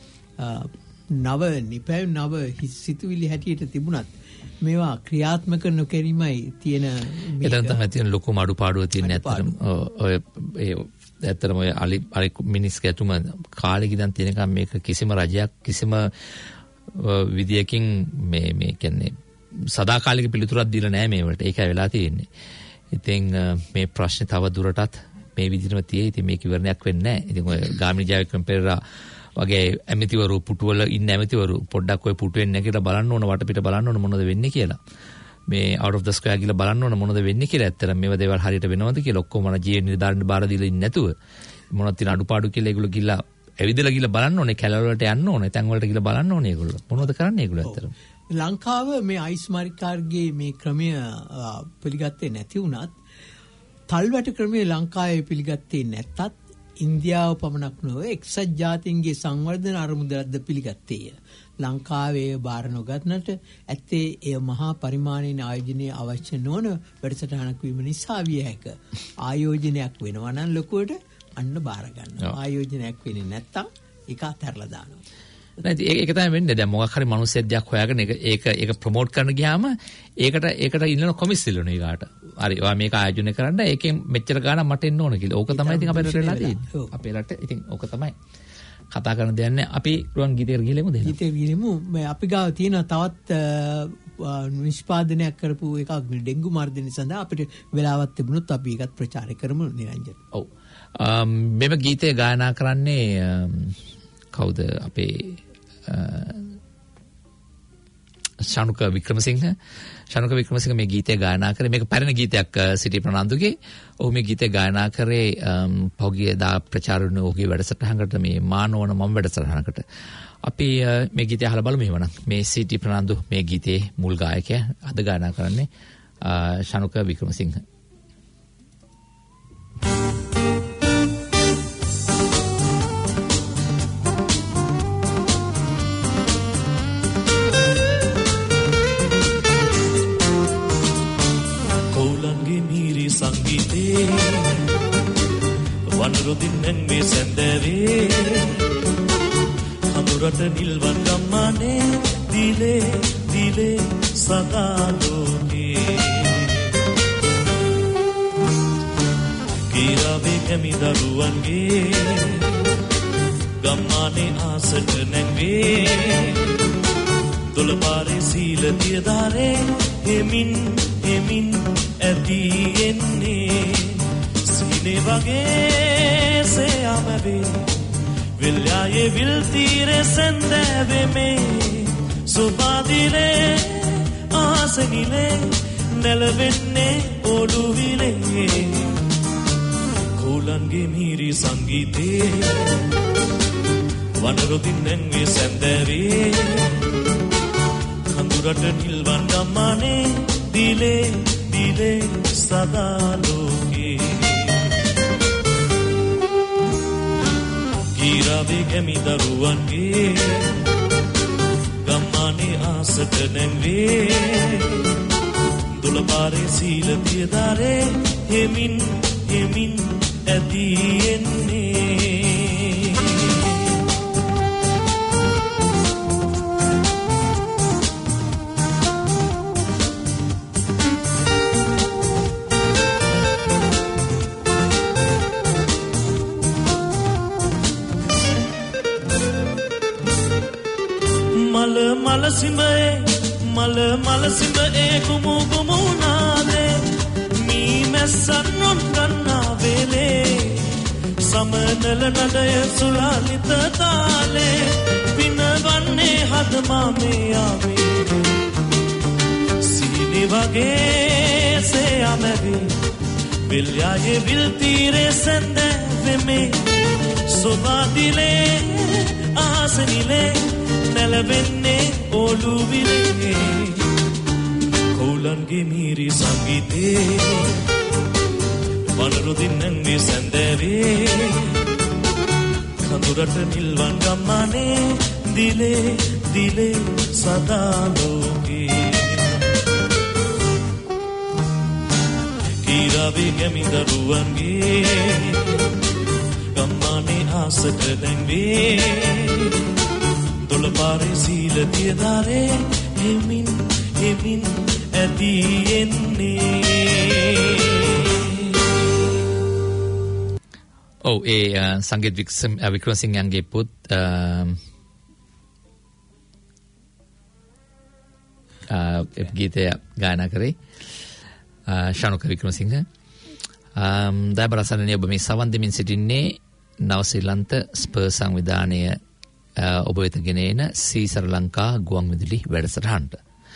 නව නිපැය නව සිතුවිලි හැටියට තිබුණත් මේවා ක්‍රියාත්මක නොකිරීමයි තියෙන එතන තමයි තියෙන ලොකුම අඩුපාඩුව තියෙන ඇත්තටම ඔය ඒ ඇත්තටම ඔය අලි අලි මිනිස් ගැටුම කාලෙක ඉඳන් තියෙනකම් මේක කිසිම රජයක් කිසිම විදියකින් මේ මේ කියන්නේ සදාකාලික පිළිතුරක් දීලා නැහැ මේ වලට. ඒකයි වෙලා තියෙන්නේ. ඉතින් මේ ප්‍රශ්නේ තව දුරටත් මේ විදිහටම තියෙයි. ඉතින් මේක ඉවරණයක් වෙන්නේ නැහැ. ඉතින් ඔය ගාමිණී ජයවික්‍රම පෙරේරා වගේ ඇමතිවරු පුටුවල ඉන්න ඇමතිවරු පොඩ්ඩක් ඔය පුටුවෙන් නැගිටලා බලන්න ඕන වටපිට බලන්න ඕන මොනවද වෙන්නේ කියලා. මේ out of the square කියලා බලන්න ඕන මොනවද වෙන්නේ කියලා. ඇත්තටම මේව දේවල් හරියට වෙනවද කියලා ඔක්කොම මන ජීවන නිර්ධාරණ බාර දීලා ඉන්නේ නැතුව මොනවද තියෙන අඩුපාඩු කියලා ඒගොල්ලෝ ගිහලා ඇවිදලා ගිහලා බලන්න ඕනේ. කැලවල වලට යන්න ඕනේ. තැන් වලට ගිහලා බලන්න ඕනේ ඒගොල්ලෝ. මොනවද කරන්නේ ඒගොල්ලෝ ඇත්තටම. ලංකාව මේ අයිස් මරිකාර්ගේ මේ ක්‍රමය පිළිගත්තේ නැති වුණත් තල්වැට ක්‍රමය ලංකාවේ පිළිගත්තේ නැත්තත් ඉන්දියාව පමණක් නොව එක්සත් ජාතීන්ගේ සංවර්ධන අරමුදලක්ද පිළිගත්තේය. ලංකාවේ බාර නොගත්නට ඇත්තේ එය මහා පරිමාණයෙන් ආයෝජනය අවශ්‍ය නොවන වැඩසටහනක් වීම නිසා විය හැක. ආයෝජනයක් වෙනවා නම් ලොකුවට අන්න බාර ගන්නවා. ආයෝජනයක් වෙන්නේ නැත්තම් ඒක අතහැරලා දානවා. නැති ඒක තමයි වෙන්නේ. දැන් මොකක් හරි මනුස්සයෙක් දෙයක් හොයාගෙන ඒක ඒක ඒක ප්‍රොමෝට් කරන්න ගියාම ඒකට ඒකට ඉන්නන කොමිස්සිලුනේ ඊගාට. හරි ඔයා මේක ආයෝජනය කරන්න ඒකෙන් මෙච්චර ගාණක් මට එන්න ඕන කියලා. ඕක තමයි ඉතින් අපේ රටේලා තියෙන්නේ. අපේ රට ඉතින් ඕක තමයි. කතා කරන දෙයක් නෑ. අපි රුවන් ගීතයකට ගිහලෙමුද? ගීතයකට ගිහලෙමු. මේ අපි ගාව තියෙන තවත් නිෂ්පාදනයක් කරපු එකක් ඩෙන්ගු මර්ධනය සඳහා අපිට වෙලාවක් තිබුණොත් අපි ඒකත් ප්‍රචාරය කරමු නිරංජන. ඔව්. මෙම ගීතය ගායනා කරන්නේ කවුද? අපේ ශානුක වික්‍රමසිංහ ශානුක වික්‍රමසිංහ මේ ගීතය ගායනා කරේ. මේක පැරණි ගීතයක් සිටි ප්‍රනාන්දුගේ. ඔහු මේ ගීතය ගායනා කරේ පහුගිය දා ප්‍රචාර වුණු ඔහුගේ වැඩසටහනකට මේ මානවන මම වැඩසටහනකට. අපි මේ ගීතය අහලා බලමු එහෙමනම්. මේ සිටි ප්‍රනාන්දු මේ ගීතේ මුල් ගායකයා අද ගායනා කරන්නේ ශානුක වික්‍රමසිංහ. සංගීතේ වනරුදින්නෙන් මේ සැන්දෑවේ හඳුරට නිල්වන් ගම්මානේ දිලේ දිලේ සදා ලෝකේ කීරාවේ කැමි දරුවන්ගේ ගම්මානේ ආසට නැංවේ දොළපාරේ සීල දියදාරේ හෙමින් හෙමින් ඇති එන්නේ සීනේ වගේ සෑමවේ විල්යායේ විල් තීරේ සඳවේ මේ සුපාදිලේ ආසනිලේ නැලවෙන්නේ ඔළුවිලේ කෝලන්ගේ මීරි සංගීතේ වනරුදින්නෙන් මේ සඳවේ කඳුරට නිල්වන් ගම්මානේ දිලේ දිලේ සදා ලෝකේ ගීරාවේ කැමි දරුවන්ගේ ගම්මානේ ආසට නැංවේ දුලපාරේ සීල දියදාරේ හෙමින් හෙමින් ඇති එන්නේ මල සිඹේ මල මල සිඹ ඒ කුමු කුමු නාදේ මී මැස්සන් නොන් ගන්නා වේලේ සමනල නඩය සුලාලිත තාලේ පිනවන්නේ හද මාමේ ආවේ සීනි වගේ සෑමැවි විල්යායේ විල් තීරේ සඳෙමේ සොබාදිලේ ආසනිලේ නැලවෙන්නේ ඔළුවිලේ කෝලන්ගේ මීරි සංගීතේ වනරු දින්නන්ගේ සැන්දෑවේ කඳුරට නිල්වන් ගම්මානේ දිලේ දිලේ සදා ලෝකේ කීරාවේ ගැමිදරුවන්ගේ ගම්මානේ ආසට දැන්වේ දොළපාරේ සීල තියදාරේ හෙමින් හෙමින් ඇදී එන්නේ. ඔව් ඒ සංගීත වික්‍රමසිංහයන්ගේ පුත් ගීතය ගායනා කරේ ශානුක වික්‍රමසිංහ. දයබරසන්නේ ඔබ මේ සවන් දෙමින් සිටින්නේ නව ශ්‍රී ලංක ස්පර් සංවිධානය ඔබ වෙත ගෙන එන සීසර ලංකා ගුවන් විදුලි වැඩසටහනට.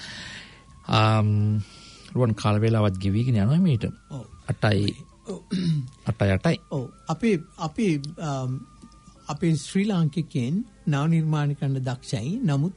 රුවන් කාල වේලාවත් ගෙවිගෙන යනවා මේට. අටයි අටයි අටයි. ඔව් අපි අපි අපි ශ්‍රී ලාංකිකයන් නව නිර්මාණ කරන්න දක්ෂයි. නමුත්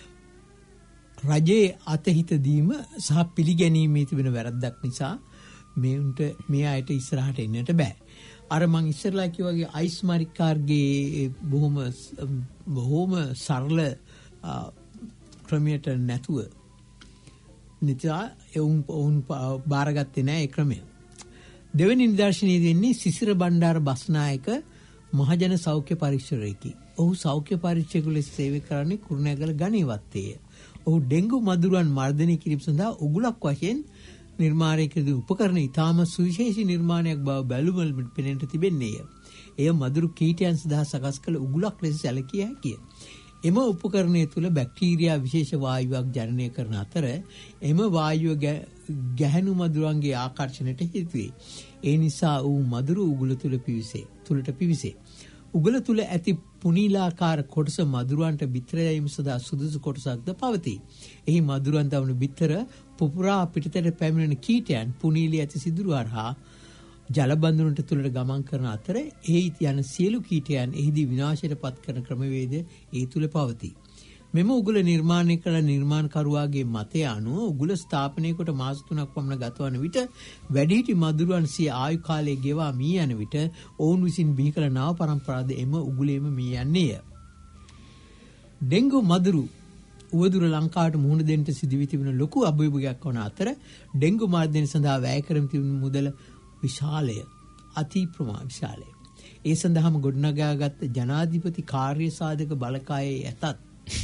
රජයේ අතහිත දීම සහ පිළිගැනීමේ තිබෙන වැරද්දක් නිසා මේන්ට මේ අයට ඉස්සරහට එන්නට බෑ. අර මං ඉස්සරලා කිව්වා වගේ අයිස් මාරිකාර්ගේ බොහොම බොහොම සරල ක්‍රමයට නැතුව නිසා එවුන් ඔවුන් බාරගත්තේ නැහැ ඒ ක්‍රමය. දෙවෙනි නිදර්ශනයේ දෙන්නේ සිසිර බණ්ඩාර බස්නායක මහජන සෞඛ්‍ය පරීක්ෂකයෙකි. ඔහු සෞඛ්‍ය පරීක්ෂකයෙකු ලෙස සේවය කරන්නේ කුරුණෑගල ගණේවත්තේය. ඔහු ඩෙන්ගු මදුරුවන් මර්ධනය කිරීම සඳහා උගුලක් වශයෙන් නිර්මාණය කළ උපකරණ ඉතාම සුවිශේෂී නිර්මාණයක් බව බැලුමට පෙනෙන්නට තිබෙන්නේය. එය මදුරු කීටයන් සඳහා සකස් කළ උගුලක් ලෙස සැලකිය හැකිය. එම උපකරණය තුළ බැක්ටීරියා විශේෂ වායුවක් ජනනය කරන අතර එම වායුව ගැහැණු මදුරුවන්ගේ ආකර්ෂණයට හේතු වේ. ඒ නිසා ඌ මදුරු උගුල තුළ පිවිසේ තුලට පිවිසේ. උගල තුළ ඇති පුනීලාකාර කොටස මදුරුවන්ට බිත්තර යැවීම සඳහා සුදුසු කොටසක්ද පවතී. එහි මදුරුවන් දවන බිත්තර පුපුරා පිටතට පැමිණෙන කීටයන් පුනීලී ඇති සිදුරු හරහා ජල බඳුනට තුලට ගමන් කරන අතර එහි යන සියලු කීටයන් එහිදී විනාශයට පත් කරන ක්‍රමවේද ඒ තුල පවතී. මෙම උගුල නිර්මාණය කළ නිර්මාණකරුවාගේ මතය අනුව උගුල ස්ථාපනය කොට මාස තුනක් පමණ ගතවන විට වැඩිහිටි මදුරුවන් සිය ආයු කාලය ගෙවා මී යන විට ඔවුන් විසින් බිහි කළ නව පරම්පරාද එම උගුලේම මී යන්නේය. ඩෙන්ගු මදුරු උවදුර ලංකාවට මුහුණ දෙන්න සිදු වී තිබෙන ලොකු අභියෝගයක් වන අතර ඩෙන්ගු මර්ධනය සඳහා වැය කරමින් තිබෙන මුදල විශාලය අති ප්‍රමාණ විශාලය. ඒ සඳහාම ගොඩනගාගත් ජනාධිපති කාර්ය සාධක බලකායේ ඇතත්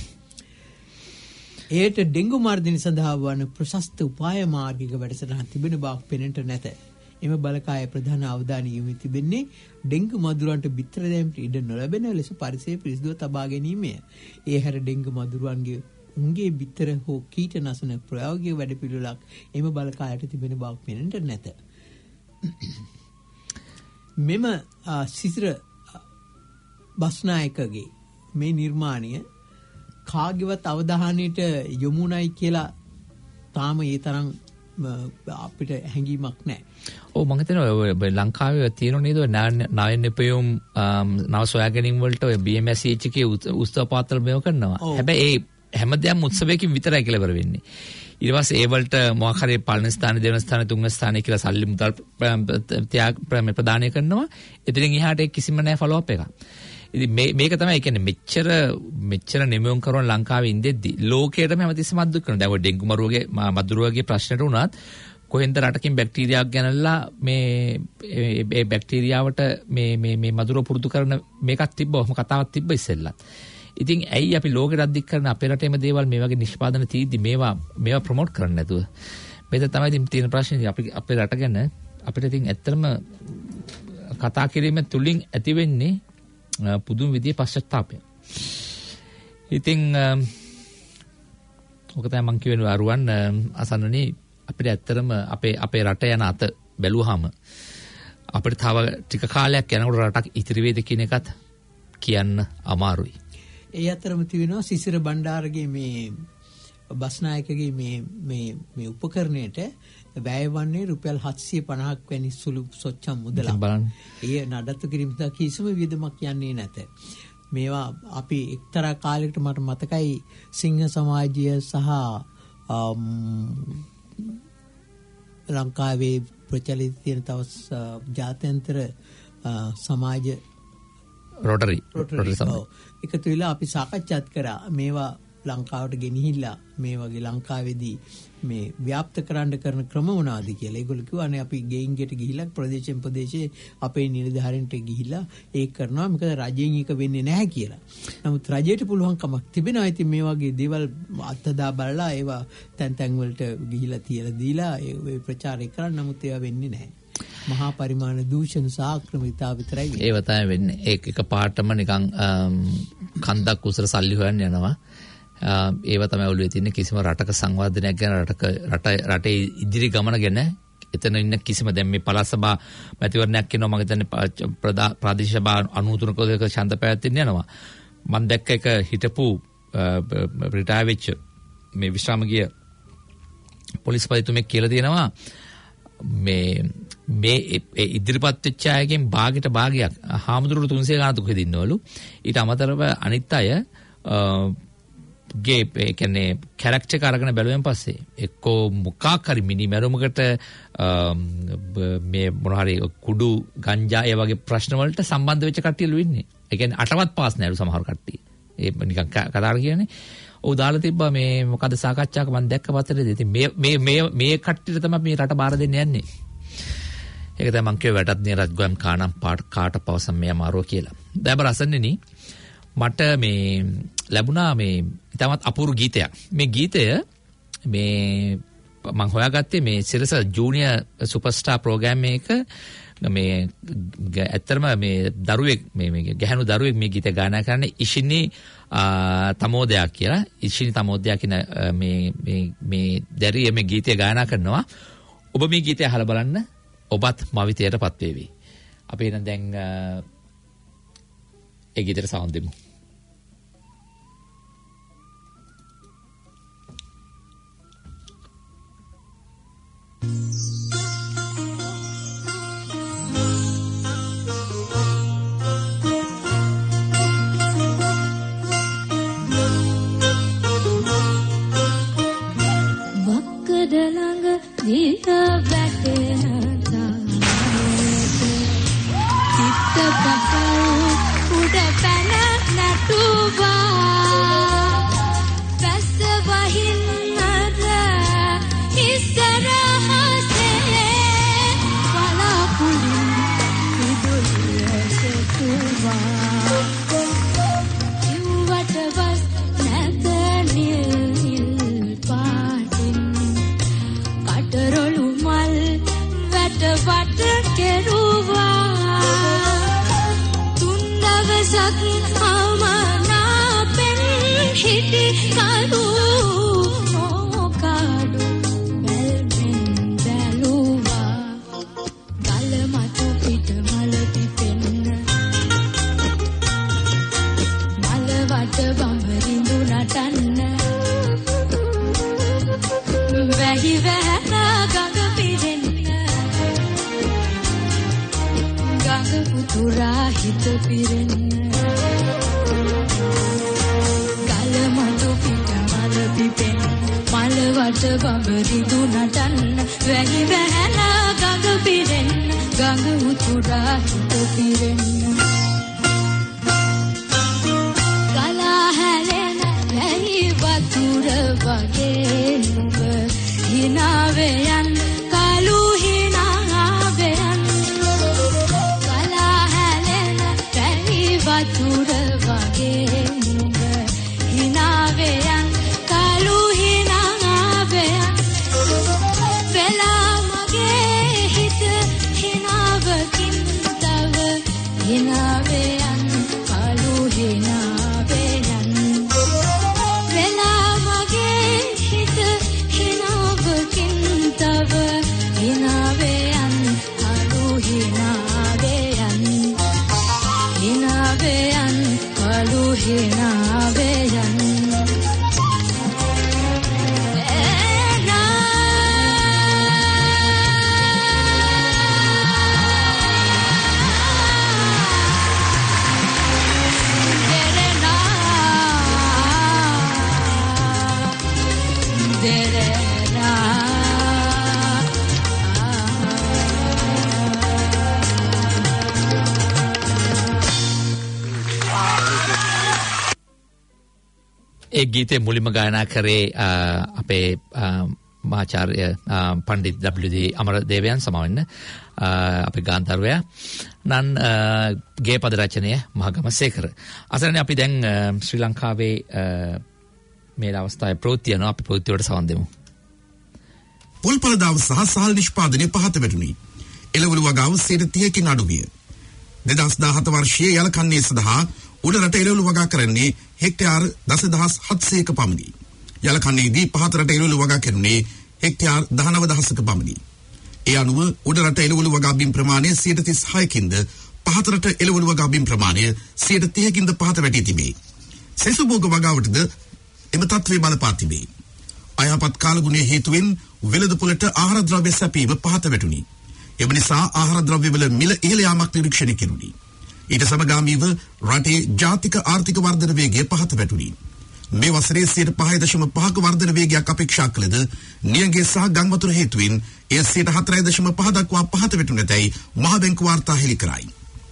එයට ඩෙන්ගු මර්ධනය සඳහා වන ප්‍රශස්ත උපාය මාර්ගික වැඩසටහන් තිබෙන බවක් පෙනෙන්නට නැත. එම බලකායේ ප්‍රධාන අවධානය යොමු තිබෙන්නේ ඩෙන්ගු මදුරුවන්ට බිත්තර දැමීමට ඉඩ නොලැබෙන ලෙස පරිසරය පිරිසිදුව තබා ගැනීමය. ඒ හැර ඩෙන්ගු මදුරුවන්ගේ උන්ගේ බිත්තර හෝ කීට නසන ප්‍රයෝගික වැඩපිළිවෙලක් එම බලකායට තිබෙන බවක් පෙනෙන්නට නැත. මෙම සිසිර බස්නායකගේ මේ නිර්මාණය කාගේවත් අවධානයට යොමුණයි කියලා තාම ඒ තරම් අපිට හැඟීමක් නැහැ. ඔව් මම හිතනවා ඔය ලංකාවේ තියෙන නේද නායන පෙයුම් නව සොයා ගැනීම වලට ඔය බී එම් එස් එච් එකේ උත්සව පාත්‍ර මේව කරනවා. හැබැයි ඒ හැමදේම උත්සවයකින් විතරයි කියලා ඉවර වෙන්නේ. ඊට පස්සේ ඒ වලට මොකක් හරි පළවෙනි ස්ථාන දෙවෙනි ස්ථාන තුන්වෙනි ස්ථාන කියලා සල්ලි මුදල් ත්‍යාග ප්‍රදානය කරනවා. එතනින් එහාට කිසිම නැහැ ෆලෝ අප් එකක්. ඉතින් මේ මේක තමයි කියන්නේ මෙච්චර මෙච්චර නිමයුම් කරන ලංකාවේ ඉඳෙද්දි ලෝකයටම හැමතිස්සෙම අද්දුක් කරනවා. දැන් ඔය ඩෙන්ගු මරුවගේ මදුරුවගේ ප්‍රශ්නෙට උනත් කොහෙන්ද රටකින් බැක්ටීරියාවක් ගැනලා මේ ඒ බැක්ටීරියාවට මේ මේ මේ මදුරුව පුරුදු කරන මේකක් තිබ්බ ඔහොම කතාවක් තිබ්බ ඉස්සෙල්ලා. ඉතින් ඇයි අපි ලෝකෙට අද්දික් කරන අපේ රටේම දේවල් මේ වගේ නිෂ්පාදන තීද්දි මේවා මේවා ප්‍රොමෝට් කරන්නේ නැතුව මේක තමයි ඉතින් තියෙන ප්‍රශ්නේ. අපි අපේ රට ගැන අපිට ඉතින් ඇත්තටම කතා කිරීම තුලින් ඇති වෙන්නේ පුදුම විදිහේ පශ්චාත්තාපය. ඉතින් ඔක තමයි මම කියවෙන අරුවන් අසන්නනේ අපිට ඇත්තටම අපේ අපේ රට යන අත බැලුවාම අපිට තව ටික කාලයක් යනකොට රටක් ඉතිරි වේද කියන එකත් කියන්න අමාරුයි. ඒ අතරම තිබෙනවා සිසිර බණ්ඩාරගේ මේ බස්නායකගේ මේ මේ මේ උපකරණයට වැය වන්නේ රුපියල් හත්සිය පනහක් වැනි සුළු සොච්චම් මුදලක්. බලන්න. ඒ නඩත්තු කිරීම සඳහා කිසිම වියදමක් යන්නේ නැත. මේවා අපි එක්තරා කාලයකට මට මතකයි සිංහ සමාජය සහ ලංකාවේ ප්‍රචලිත තියෙන තව ජාත්‍යන්තර සමාජ රොටරි රොටරි සමාජ එකතු වෙලා අපි සාකච්ඡාත් කරා මේවා ලංකාවට ගෙනහිල්ලා මේ වගේ ලංකාවේදී මේ ව්‍යාප්ත කරන්න කරන ක්‍රම මොනවාද කියලා. ඒගොල්ලෝ කිව්වානේ අපි ගෙයින් ගෙට ගිහිල්ලා ප්‍රදේශයෙන් ප්‍රදේශේ අපේ නිලධාරීන්ට ගිහිල්ලා ඒක කරනවා. මොකද රජයෙන් ඒක වෙන්නේ නැහැ කියලා. නමුත් රජයට පුළුවන් කමක් තිබෙනවා. ඉතින් මේ වගේ දේවල් අත්දා බලලා ඒවා තැන් තැන් වලට ගිහිල්ලා තියලා දීලා ඒ ප්‍රචාරය කරන්න. නමුත් ඒවා වෙන්නේ නැහැ. මහා පරිමාණ දූෂණ සහ ආක්‍රමිකතාව විතරයි වෙන්නේ. ඒව තමයි වෙන්නේ. ඒක එක පාටම නිකන් කන්දක් උසර සල්ලි හොයන්න යනවා. ඒව තමයි ඔළුවේ තියෙන කිසිම රටක සංවර්ධනයක් ගැන රටක රට රටේ ඉදිරි ගමන ගැන එතන ඉන්න කිසිම දැන් මේ පළාත් සභා මැතිවරණයක් කරනවා මම හිතන්නේ ප්‍රාදේශීය සභා අනූතුනක ඡන්ද පැවැත්වෙන්න යනවා මම දැක්ක එක හිටපු රිටයර් වෙච්ච මේ විශ්‍රාම ගිය පොලිස්පතිතුමෙක් කියලා තියෙනවා මේ මේ ඉදිරිපත් වෙච්ච අයගෙන් භාගයට භාගයක් හාමුදුරුවෝ තුන්සිය ගානක් දුක දෙන්නවලු ඊට අමතරව අනිත් අය ගේ ඒ කියන්නේ කැරක්ටර් එක අරගෙන බැලුවෙන් පස්සේ එක්කෝ මොකක් හරි මිනි මැරුමකට මේ මොන හරි කුඩු ගංජා ඒ වගේ ප්‍රශ්න වලට සම්බන්ධ වෙච්ච කට්ටියලු ඉන්නේ. ඒ කියන්නේ අටවත් පාස් නෑලු සමහර කට්ටිය. ඒ නිකන් කතාර කියන්නේ. ඔව් දාලා තිබ්බා මේ මොකද සාකච්ඡාවක මම දැක්ක පතරේදී. ඉතින් මේ මේ මේ මේ කට්ටියට තමයි මේ රට බාර දෙන්න යන්නේ. ඒක තමයි මං කිව්වේ වැටත් නේ රජගම් කානම් පාට කාට පවසම් මේ අමාරුව කියලා. දැන් බර අසන්නේනි මට මේ ලැබුණා මේ ඉතාමත් අපූර්ව ගීතයක්. මේ ගීතය මේ මම හොයාගත්තේ මේ සිරස ජූනියර් සුපර්ස්ටාර් ප්‍රෝග්‍රෑම් එක මේ ඇත්තටම මේ දරුවෙක් මේ මේ ගැහණු දරුවෙක් මේ ගීතය ගායනා කරන්නේ ඉෂිනි තමෝදයා කියලා. ඉෂිනි තමෝදයා කියන මේ මේ මේ දැරිය මේ ගීතය ගායනා කරනවා. ඔබ මේ ගීතය අහලා බලන්න ඔබත් මවිතයටපත් වේවි. අපි එහෙනම් දැන් ඒ ගීතේට සවුන්ඩ් දෙමු. වක්කඩ ළඟ දීත වැටෙන තාලෙට චිත්ත පසල් උඩ පැන නැටුවා පැස වහින්නද ඉස්සරහසේ වලාකුළු විදුලිය සෙතුවා කිව්වට වස් නැත නිල් පාටින් කටරොළු මල් වැට වට කෙරුවා තුන් දවසක් අමනාපෙන් හිටි කරු මොකාඩු බැල්මෙන් බැලුවා ගල මතු පිට මල පිපෙන්න මල වට බඹරිඳු නටන්න වැහි වැහැලා ගඟ පිරෙන්න ගඟ පුතුරා හිත පිරෙන්න ගල මතු පිට මල පිපෙන්න මල වට බඹරිඳු නටන්න වැහි වැහැලා ගඟ පිරෙන්න ගඟ උතුරා හිත පිරෙන්න ගලා හැලෙන වැහි වතුර වගේ නුඹ හිනාවෙයන් කලු හිනාවෙයන් ගලා හැලෙන වැහි වතුර වගේ නුඹ හිනාවෙයන් කලු හිනාවෙයන් වෙලා මගේ හිත හිනාවකින් තව derera ඒ ගීතේ මුලින්ම ගායනා කරේ අපේ මාචාර්ය පණ්ඩිත් ඩබ්ලිව්.ඩී. අමරදේවයන් සමවෙන්න අපේ ගාන්ධර්වයා නන් ගේ පද රචනය මහගමසේකර. අසරණේ අපි දැන් ශ්‍රී ලංකාවේ මේ අවස්ථාවේ ප්‍රවෘත්ති යනවා. අපි ප්‍රවෘත්ති වලට සවන් දෙමු. පොල්පල දාව සහ සහල් නිෂ්පාදනය පහත වැටුණි. එළවලු වගාව සියයට තිහකින් අඩු විය. දෙදහස් දාහත වර්ෂයේ යලකන්නේ සඳහා උඩරට එළවලු වගා කරන්නේ හෙක්ටයාර් දසදහස් හත්සියයක පමණි. යලකන්නේදී පහත රට එළවලු වගා කරන්නේ හෙක්ටයාර් දහනව දහසක පමණි. ඒ අනුව උඩරට එළවලු වගා බිම් ප්‍රමාණය සියයට තිස් හයකින්ද පහත රට එළවලු වගා බිම් ප්‍රමාණය සියයට තිහකින්ද පහත වැටී තිබේ. සෙසු භෝග වගාවටද එම තත්ත්වය බලපා තිබේ. අයහපත් කාලගුණයේ හේතුවෙන් වෙළඳපොළට ආහාර ද්‍රව්‍ය සැපීම පහත වැටුණි. එම නිසා ආහාර ද්‍රව්‍යවල මිල ඉහළ යාමක් නිරීක්ෂණය කෙරුණි. ඊට සමගාමීව රටේ ජාතික ආර්ථික වර්ධන වේගය පහත වැටුණි. මේ වසරේ සියයට පහයි දශම පහක වර්ධන වේගයක් අපේක්ෂා කළද නියඟේ සහ ගංවතුර හේතුවෙන් එය සියයට හතරයි දශම පහ දක්වා පහත වැටුණතැයි මහ බැංකු වාර්තා හෙළි කරයි.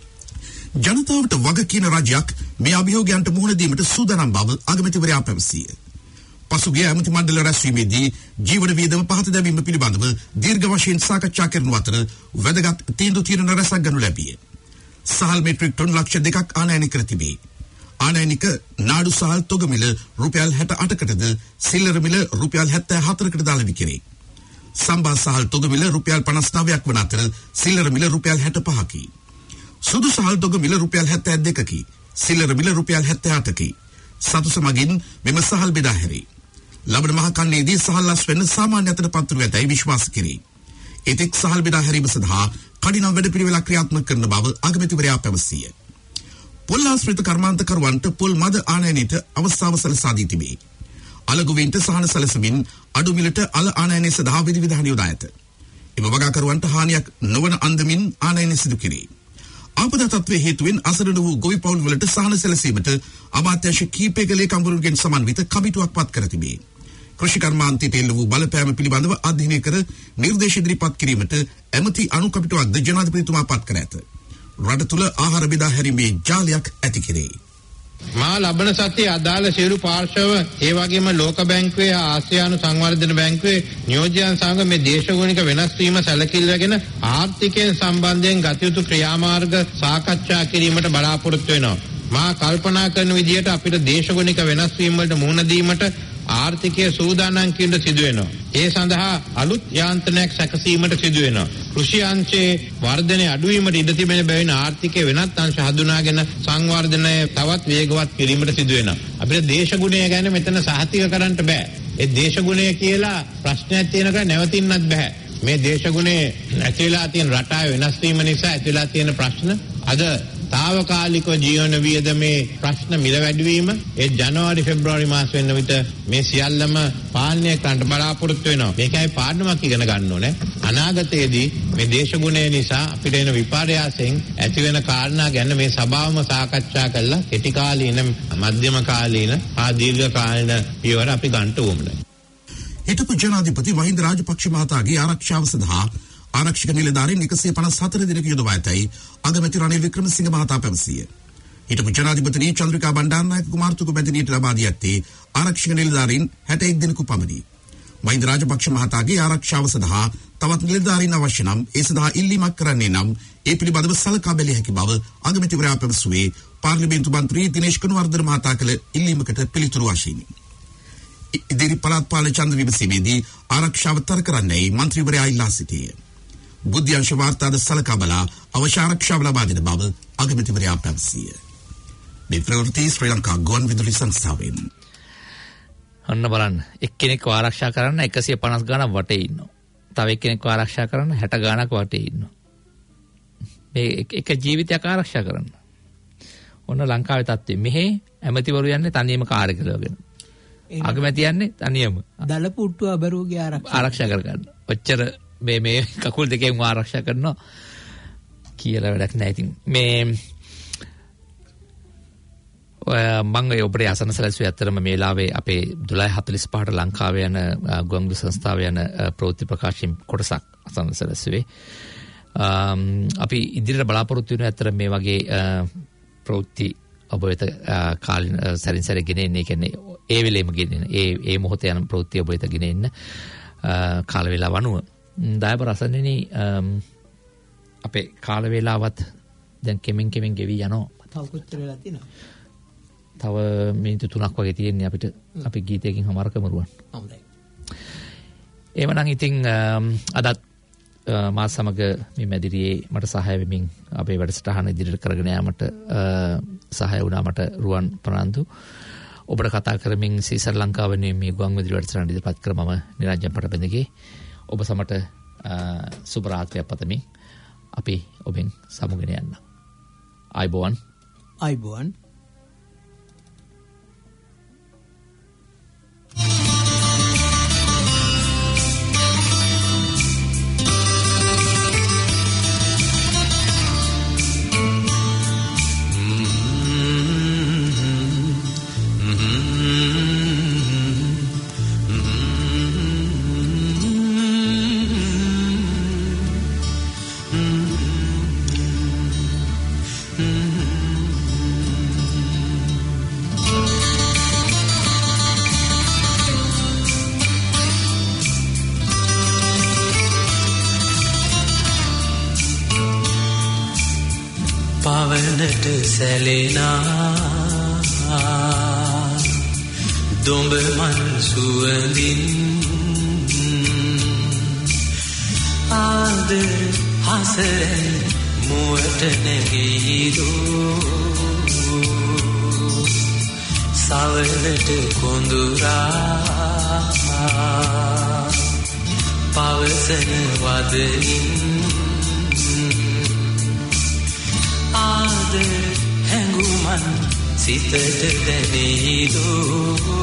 ජනතාවට වග කියන රජයක් මේ අභියෝගයන්ට මුහුණ දීමට සූදානම් බව අගමැතිවරයා පැවසීය. පසුගිය ඇමති මණ්ඩල රැස්වීමේදී ජීවන වියදම පහත දැමීම පිළිබඳව දීර්ඝ වශයෙන් සාකච්ඡා කරනු අතර වැදගත් තීන්දුව తీරන රැසක් ගනු ලැබිය. සහල් මෙට්‍රික් ටොන් ලක්ෂ දෙකක් ආනයනය කර තිබේ. ආනයනික නාඩු සහල් තොග මිල රුපියල් හැට අටකටද සිල්ලර මිල රුපියල් හැත්තෑ හතරකට දාලා විකිරේ. සම්බා සහල් තොග මිල රුපියල් පනස් නවයක් වන අතර සිල්ලර මිල රුපියල් හැට පහකි. සුදු සහල් තොග මිල රුපියල් හැත්තෑ දෙකකි. සිල්ලර මිල රුපියල් හැත්තෑ අටකි. සතු සමගින් මෙම සහල් බෙදා හැරේ. ලබන මහ කන්නේදී සහල් ලස් වෙන්න සාමාන්‍ය අතට පත්වනු ඇතැයි විශ්වාස කෙරේ. එතෙක් සහල් බෙදා හැරීම සඳහා කඩිනම් වැඩපිළිවෙලක් ක්‍රියාත්මක කරන බව අගමැතිවරයා පැවසීය. පොල් ආශ්‍රිත කර්මාන්තකරුවන්ට පොල් මද ආනයනයට අවස්ථාව සලසා දී තිබේ. අලගුවෙන්ට සහන සැලසමින් අඩු මිලට අල ආනයනය සඳහා විධිවිධාන යොදා ඇත. එම වගාකරුවන්ට හානියක් නොවන අන්දමින් ආනයනය සිදු කෙරේ. ආපදා තත්ත්වයේ හේතුවෙන් අසරණ වූ ගොවි පවුල් වලට සහන සැලසීමට අමාත්‍යාංශ කීපයක ලේකම්වරුන්ගෙන් සමන්විත කමිටුවක් පත් කර තිබේ. කෘෂි කර්මාන්තයට එල්ල වූ බලපෑම පිළිබඳව අධ්‍යයනය කර නිර්දේශ ඉදිරිපත් කිරීමට ඇමති අනු කමිටුවක්ද ජනාධිපතිතුමා පත් කර ඇත. රට තුළ ආහාර බෙදා හැරීමේ ජාලයක් ඇති කෙරේ. මා ලබන සතියේ අදාළ සියලු පාර්ශව ඒ වගේම ලෝක බැංකුවේ ආසියානු සංවර්ධන බැංකුවේ නියෝජ්‍යයන් සමග මේ දේශගුණික වෙනස් වීම සැලකිල්ලගෙන ආර්ථිකයෙන් සම්බන්ධයෙන් ගත යුතු ක්‍රියාමාර්ග සාකච්ඡා කිරීමට බලාපොරොත්තු වෙනවා. මා කල්පනා කරන විදිහට අපිට දේශගුණික වෙනස් වීම වලට මුහුණ දීමට ආර්ථිකය සූදානම් කිරීමට සිදු වෙනවා. ඒ සඳහා අලුත් යාන්ත්‍රණයක් සැකසීමට සිදු වෙනවා. කෘෂි අංශයේ වර්ධනය අඩුවීමට ඉඩ තිබෙන බැවින් ආර්ථිකයේ වෙනත් අංශ හඳුනාගෙන සංවර්ධනය තවත් වේගවත් කිරීමට සිදු වෙනවා. අපිට දේශගුණය ගැන මෙතන සහතික කරන්න බෑ. ඒ දේශගුණය කියලා ප්‍රශ්නයක් තියෙනක නැවතින්නත් බෑ. මේ දේශගුණේ ඇතිලා තියෙන රටාව වෙනස් වීම නිසා ඇතිලා තියෙන ප්‍රශ්න අද තාවකාලික ජීවන වියදමේ ප්‍රශ්න මිල වැඩිවීම ඒ ජනවාරි පෙබ්‍රවාරි මාස වෙන විට මේ සියල්ලම පාලනය කරන්න බලාපොරොත්තු වෙනවා. මේකයි පාඩමක් ඉගෙන ගන්න ඕනේ. අනාගතයේදී මේ දේශගුණය නිසා අපිට එන විපර්යාසයෙන් ඇති වෙන කාරණා ගැන මේ සභාවම සාකච්ඡා කරලා කෙටි කාලීන මධ්‍යම කාලීන හා දීර්ඝ කාලීන පියවර අපි ගන්න ඕනේ. හිටපු ජනාධිපති මහින්ද රාජපක්ෂ මහතාගේ ආරක්ෂාව සඳහා ආරක්ෂක නිලධාරීන් එකසිය පනස් හතර දිනක යොදවා ඇතැයි අගමැති රනිල් වික්‍රමසිංහ මහතා පැවසීය. හිටපු ජනාධිපතිනි චන්ද්‍රිකා බණ්ඩාරනායක කුමාරතුංග මැතිණියට ලබා දී ඇත්තේ ආරක්ෂක නිලධාරීන් හැට එක් දිනක පමණි. මහින්ද රාජපක්ෂ මහතාගේ ආරක්ෂාව සඳහා තවත් නිලධාරීන් අවශ්‍ය නම් ඒ සඳහා ඉල්ලීමක් කරන්නේ නම් ඒ පිළිබඳව සලකා බැලිය හැකි බව අගමැතිවරයා පැවසුවේ පාර්ලිමේන්තු මන්ත්‍රී දිනේෂ් කනුවර්ධන මහතා කළ ඉල්ලීමකට පිළිතුරු වශයෙනි. ඉදිරි පළාත් පාලන ඡන්ද විමසීමේදී ආරක්ෂාව තර කරන්නයි මන්ත්‍රීවරයා ඉල්ලා සිටියේ. බුද්ධ්‍යංශ වාර්තාද සලකා බලා අවශ්‍ය ආරක්ෂාව ලබා දෙන බව අගමැතිවරයා පැවසීය. මේ ප්‍රවෘත්ති ශ්‍රී ලංකා ගුවන් විදුලි සංස්ථාවෙන්. අන්න බලන්න එක්කෙනෙක්ව ආරක්ෂා කරන්න එකසිය පනස් ගාණක් වටේ ඉන්නවා. තව එක්කෙනෙක්ව ආරක්ෂා කරන්න හැට ගාණක් වටේ ඉන්නවා. මේ එක ජීවිතයක් ආරක්ෂා කරන්න. ඔන්න ලංකාවේ තත්ත්වය. මෙහි ඇමතිවරු යන්නේ තනියම කාර් එක දාගෙන. අගමැති යන්නේ තනියම. දලපුට්ටුව අබරෝගේ ආරක්ෂා ආරක්ෂා කරගන්න. ඔච්චර මේ මේ කකුල් දෙකෙන් ආරක්ෂා කරනවා කියලා වැඩක් නැහැ. ඉතින් මේ මම ඒ ඔබට අසන සැලසුවේ ඇත්තටම මේ වෙලාවේ අපේ දොළහ හතළිස් පහට ලංකාවේ යන ගුවන්විදුලි සංස්ථාවේ යන ප්‍රවෘත්ති ප්‍රකාශන කොටසක් අසන සැලසුවේ. අපි ඉදිරියට බලාපොරොත්තු වෙන ඇත්තට මේ වගේ ප්‍රවෘත්ති ඔබ වෙත කාලින සැරින් සැරේ ගෙන එන්නේ කියන්නේ ඒ වෙලෙම ගෙන එන ඒ ඒ මොහොතේ යන ප්‍රවෘත්ති ඔබ වෙත ගෙන එන්න කාල වේලාව අනුව දයබ රසන්නේ අපේ කාල වේලාවත් දැන් කෙමෙන් කෙමෙන් ගෙවි යනවා. තව කොච්චර වෙලා තියෙනවද? තව මිනිත්තු තුනක් වගේ තියෙන්නේ අපිට අපි ගීතයකින් හමාර කරමුරුවන්. හොඳයි. එවනම් ඉතින් අදත් මා සමග මේ මැදිරියේ මට සහාය වෙමින් අපේ වැඩසටහන ඉදිරියට කරගෙන යාමට සහාය වුණා මට රුවන් ප්‍රනාන්දු. ඔබට කතා කරමින් සීසර් ලංකාව වෙනුවෙන් මේ ගුවන්විදුලි වැඩසටහන ඉදිරිපත් කර මම නිරංජන් පටබඳගේ ඔබ සමට සුබ රාත්‍රියක් පතමින් අපි ඔබෙන් සමුගෙන යන්න. ආයිබෝවන්. ආයිබෝවන්. පවනට සැලෙනා දොඹ මල් සුවඳින් ආදර හසරෙන් මුවට නැගීදෝ සවනට කොඳුරා පවසන වදනින් ආදර හැඟුමන් සිතට දැනෙයිදෝ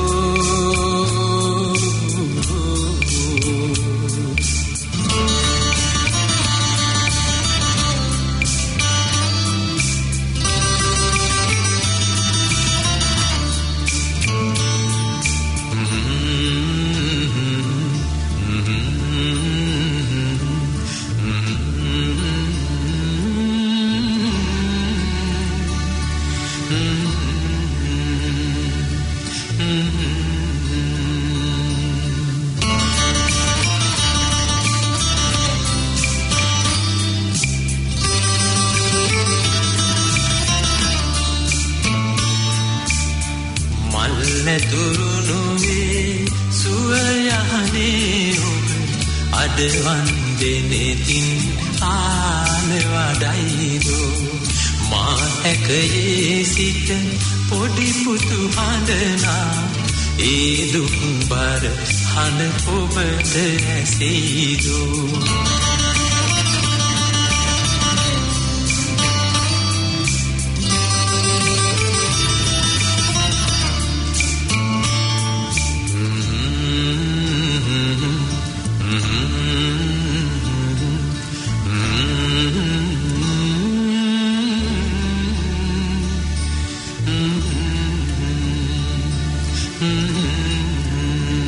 අඩවන් දෙනෙතින් ආල වඩයිදෝ මා හැකයේ සිට පොඩි පුතු හඬනා ඒ දුක් බර හඬ ඔබට ඇසෙයිදෝ